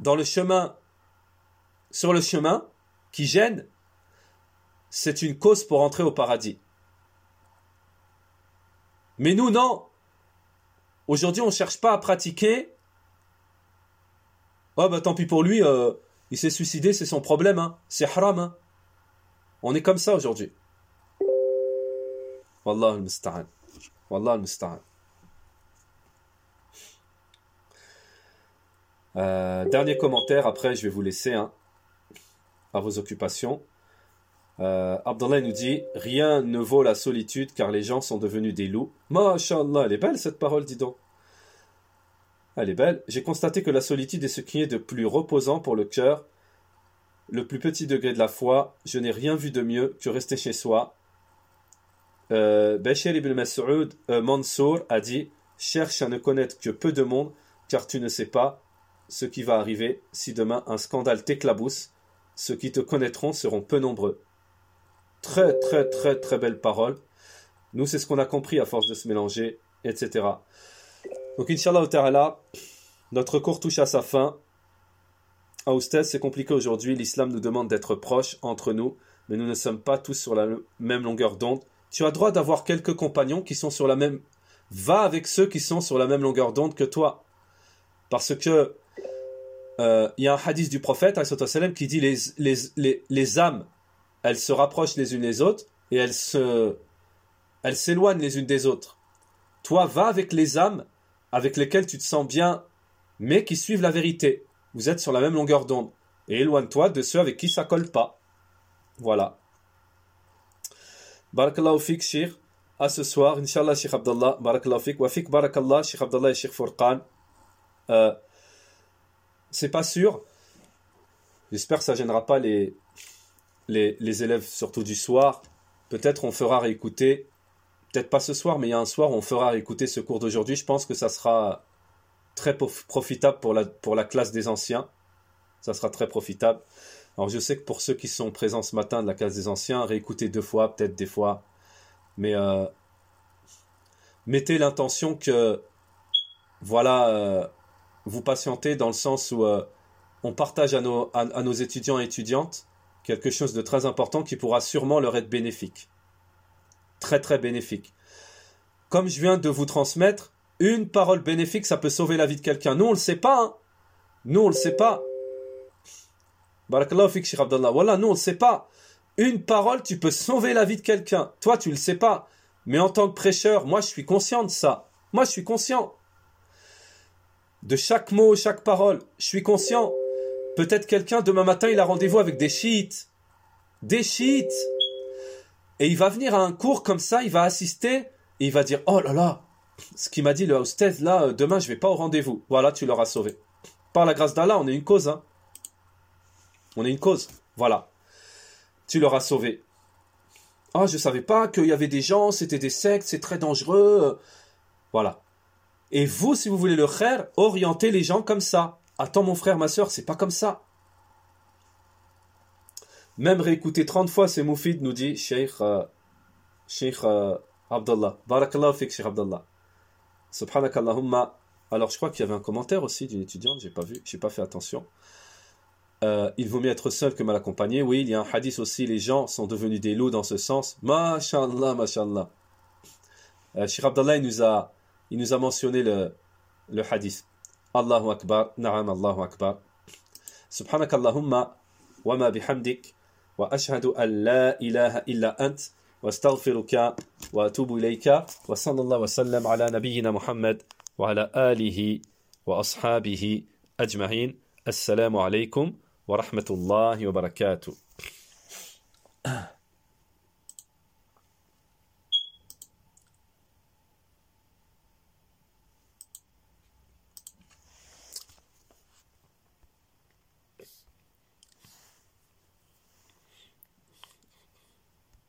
S1: sur le chemin, qui gêne, c'est une cause pour entrer au paradis. Mais nous, non. Aujourd'hui, on ne cherche pas à pratiquer. Oh, tant pis pour lui, il s'est suicidé, c'est son problème. Hein. C'est haram. Hein. On est comme ça aujourd'hui. Wallah al-musta'an. Wallah al-musta'an. Dernier commentaire, après je vais vous laisser à vos occupations. Abdallah nous dit « Rien ne vaut la solitude car les gens sont devenus des loups. » Masha'Allah, elle est belle cette parole, dis donc. Elle est belle. J'ai constaté que la solitude est ce qui est de plus reposant pour le cœur. Le plus petit degré de la foi, je n'ai rien vu de mieux que rester chez soi. Bashir ibn Mas'ud Mansour a dit « Cherche à ne connaître que peu de monde car tu ne sais pas ce qui va arriver si demain un scandale t'éclabousse. Ceux qui te connaîtront seront peu nombreux. » Très très très très belle parole. Nous, c'est ce qu'on a compris à force de se mélanger, etc. Donc, Inch'Allah Ta'ala, notre cours touche à sa fin. À Oustez, c'est compliqué aujourd'hui. L'islam nous demande d'être proches entre nous, mais nous ne sommes pas tous sur la même longueur d'onde. Tu as droit d'avoir quelques compagnons qui sont sur la même... Va avec ceux qui sont sur la même longueur d'onde que toi. Parce que il y a un hadith du prophète qui dit les âmes, elles se rapprochent les unes les autres et elles s'éloignent les unes des autres. Toi, va avec les âmes avec lesquelles tu te sens bien, mais qui suivent la vérité. Vous êtes sur la même longueur d'onde. Et éloigne-toi de ceux avec qui ça colle pas. Voilà. Barakallahu fik, Cheikh. À ce soir, Inch'Allah, Cheikh Abdallah. Barakallahu fik. Wa fik barakallah, Cheikh Abdallah et Cheikh Furqan. C'est pas sûr. J'espère que ça gênera pas les élèves, surtout du soir. Peut-être on fera réécouter. Peut-être pas ce soir, mais il y a un soir où on fera réécouter ce cours d'aujourd'hui. Je pense que ça sera très profitable pour la classe des anciens. Ça sera très profitable. Alors je sais que pour ceux qui sont présents ce matin de la classe des anciens, réécoutez 2 fois, peut-être des fois. Mais mettez l'intention que voilà, vous patientez dans le sens où on partage à nos étudiants et étudiantes quelque chose de très important qui pourra sûrement leur être bénéfique. Très très bénéfique. Comme je viens de vous transmettre, une parole bénéfique, ça peut sauver la vie de quelqu'un. Nous, on le sait pas. Hein. Nous, on le sait pas. Barakallahu fik, Cheikh Abdallah. Voilà, nous, on le sait pas. Une parole, tu peux sauver la vie de quelqu'un. Toi, tu le sais pas. Mais en tant que prêcheur, moi, je suis conscient de ça. Moi, je suis conscient. De chaque mot, chaque parole. Je suis conscient. Peut-être quelqu'un, demain matin, il a rendez-vous avec des chiites. Des chiites. Et il va venir à un cours comme ça, il va assister, et il va dire, oh là là, ce qu'il m'a dit le hostess, là, demain, je vais pas au rendez-vous. Voilà, tu l'auras sauvé. Par la grâce d'Allah, on est une cause, hein. On est une cause. Voilà. Tu l'auras sauvé. Ah, je savais pas qu'il y avait des gens, c'était des sectes, c'est très dangereux. Voilà. Et vous, si vous voulez le khair, orientez les gens comme ça. Attends, mon frère, ma soeur, c'est pas comme ça. Même réécouter 30 fois, c'est moufid, nous dit Cheikh Abdallah. Barakallahu fik, Cheikh Abdallah. Subhanakallahumma. Alors, je crois qu'il y avait un commentaire aussi d'une étudiante, j'ai pas fait attention. Il vaut mieux être seul que mal accompagné. Oui, il y a un hadith aussi, les gens sont devenus des loups dans ce sens. Masha'Allah, Masha'Allah. Cheikh Abdallah, il nous a mentionné le hadith. Allahu Akbar, na'am, Allahu Akbar. Subhanakallahumma, wa ma bihamdik. وأشهد أن لا إله إلا أنت واستغفرك وأتوب إليك وصلى الله وسلم على نبينا محمد وعلى آله وأصحابه أجمعين السلام عليكم ورحمة الله وبركاته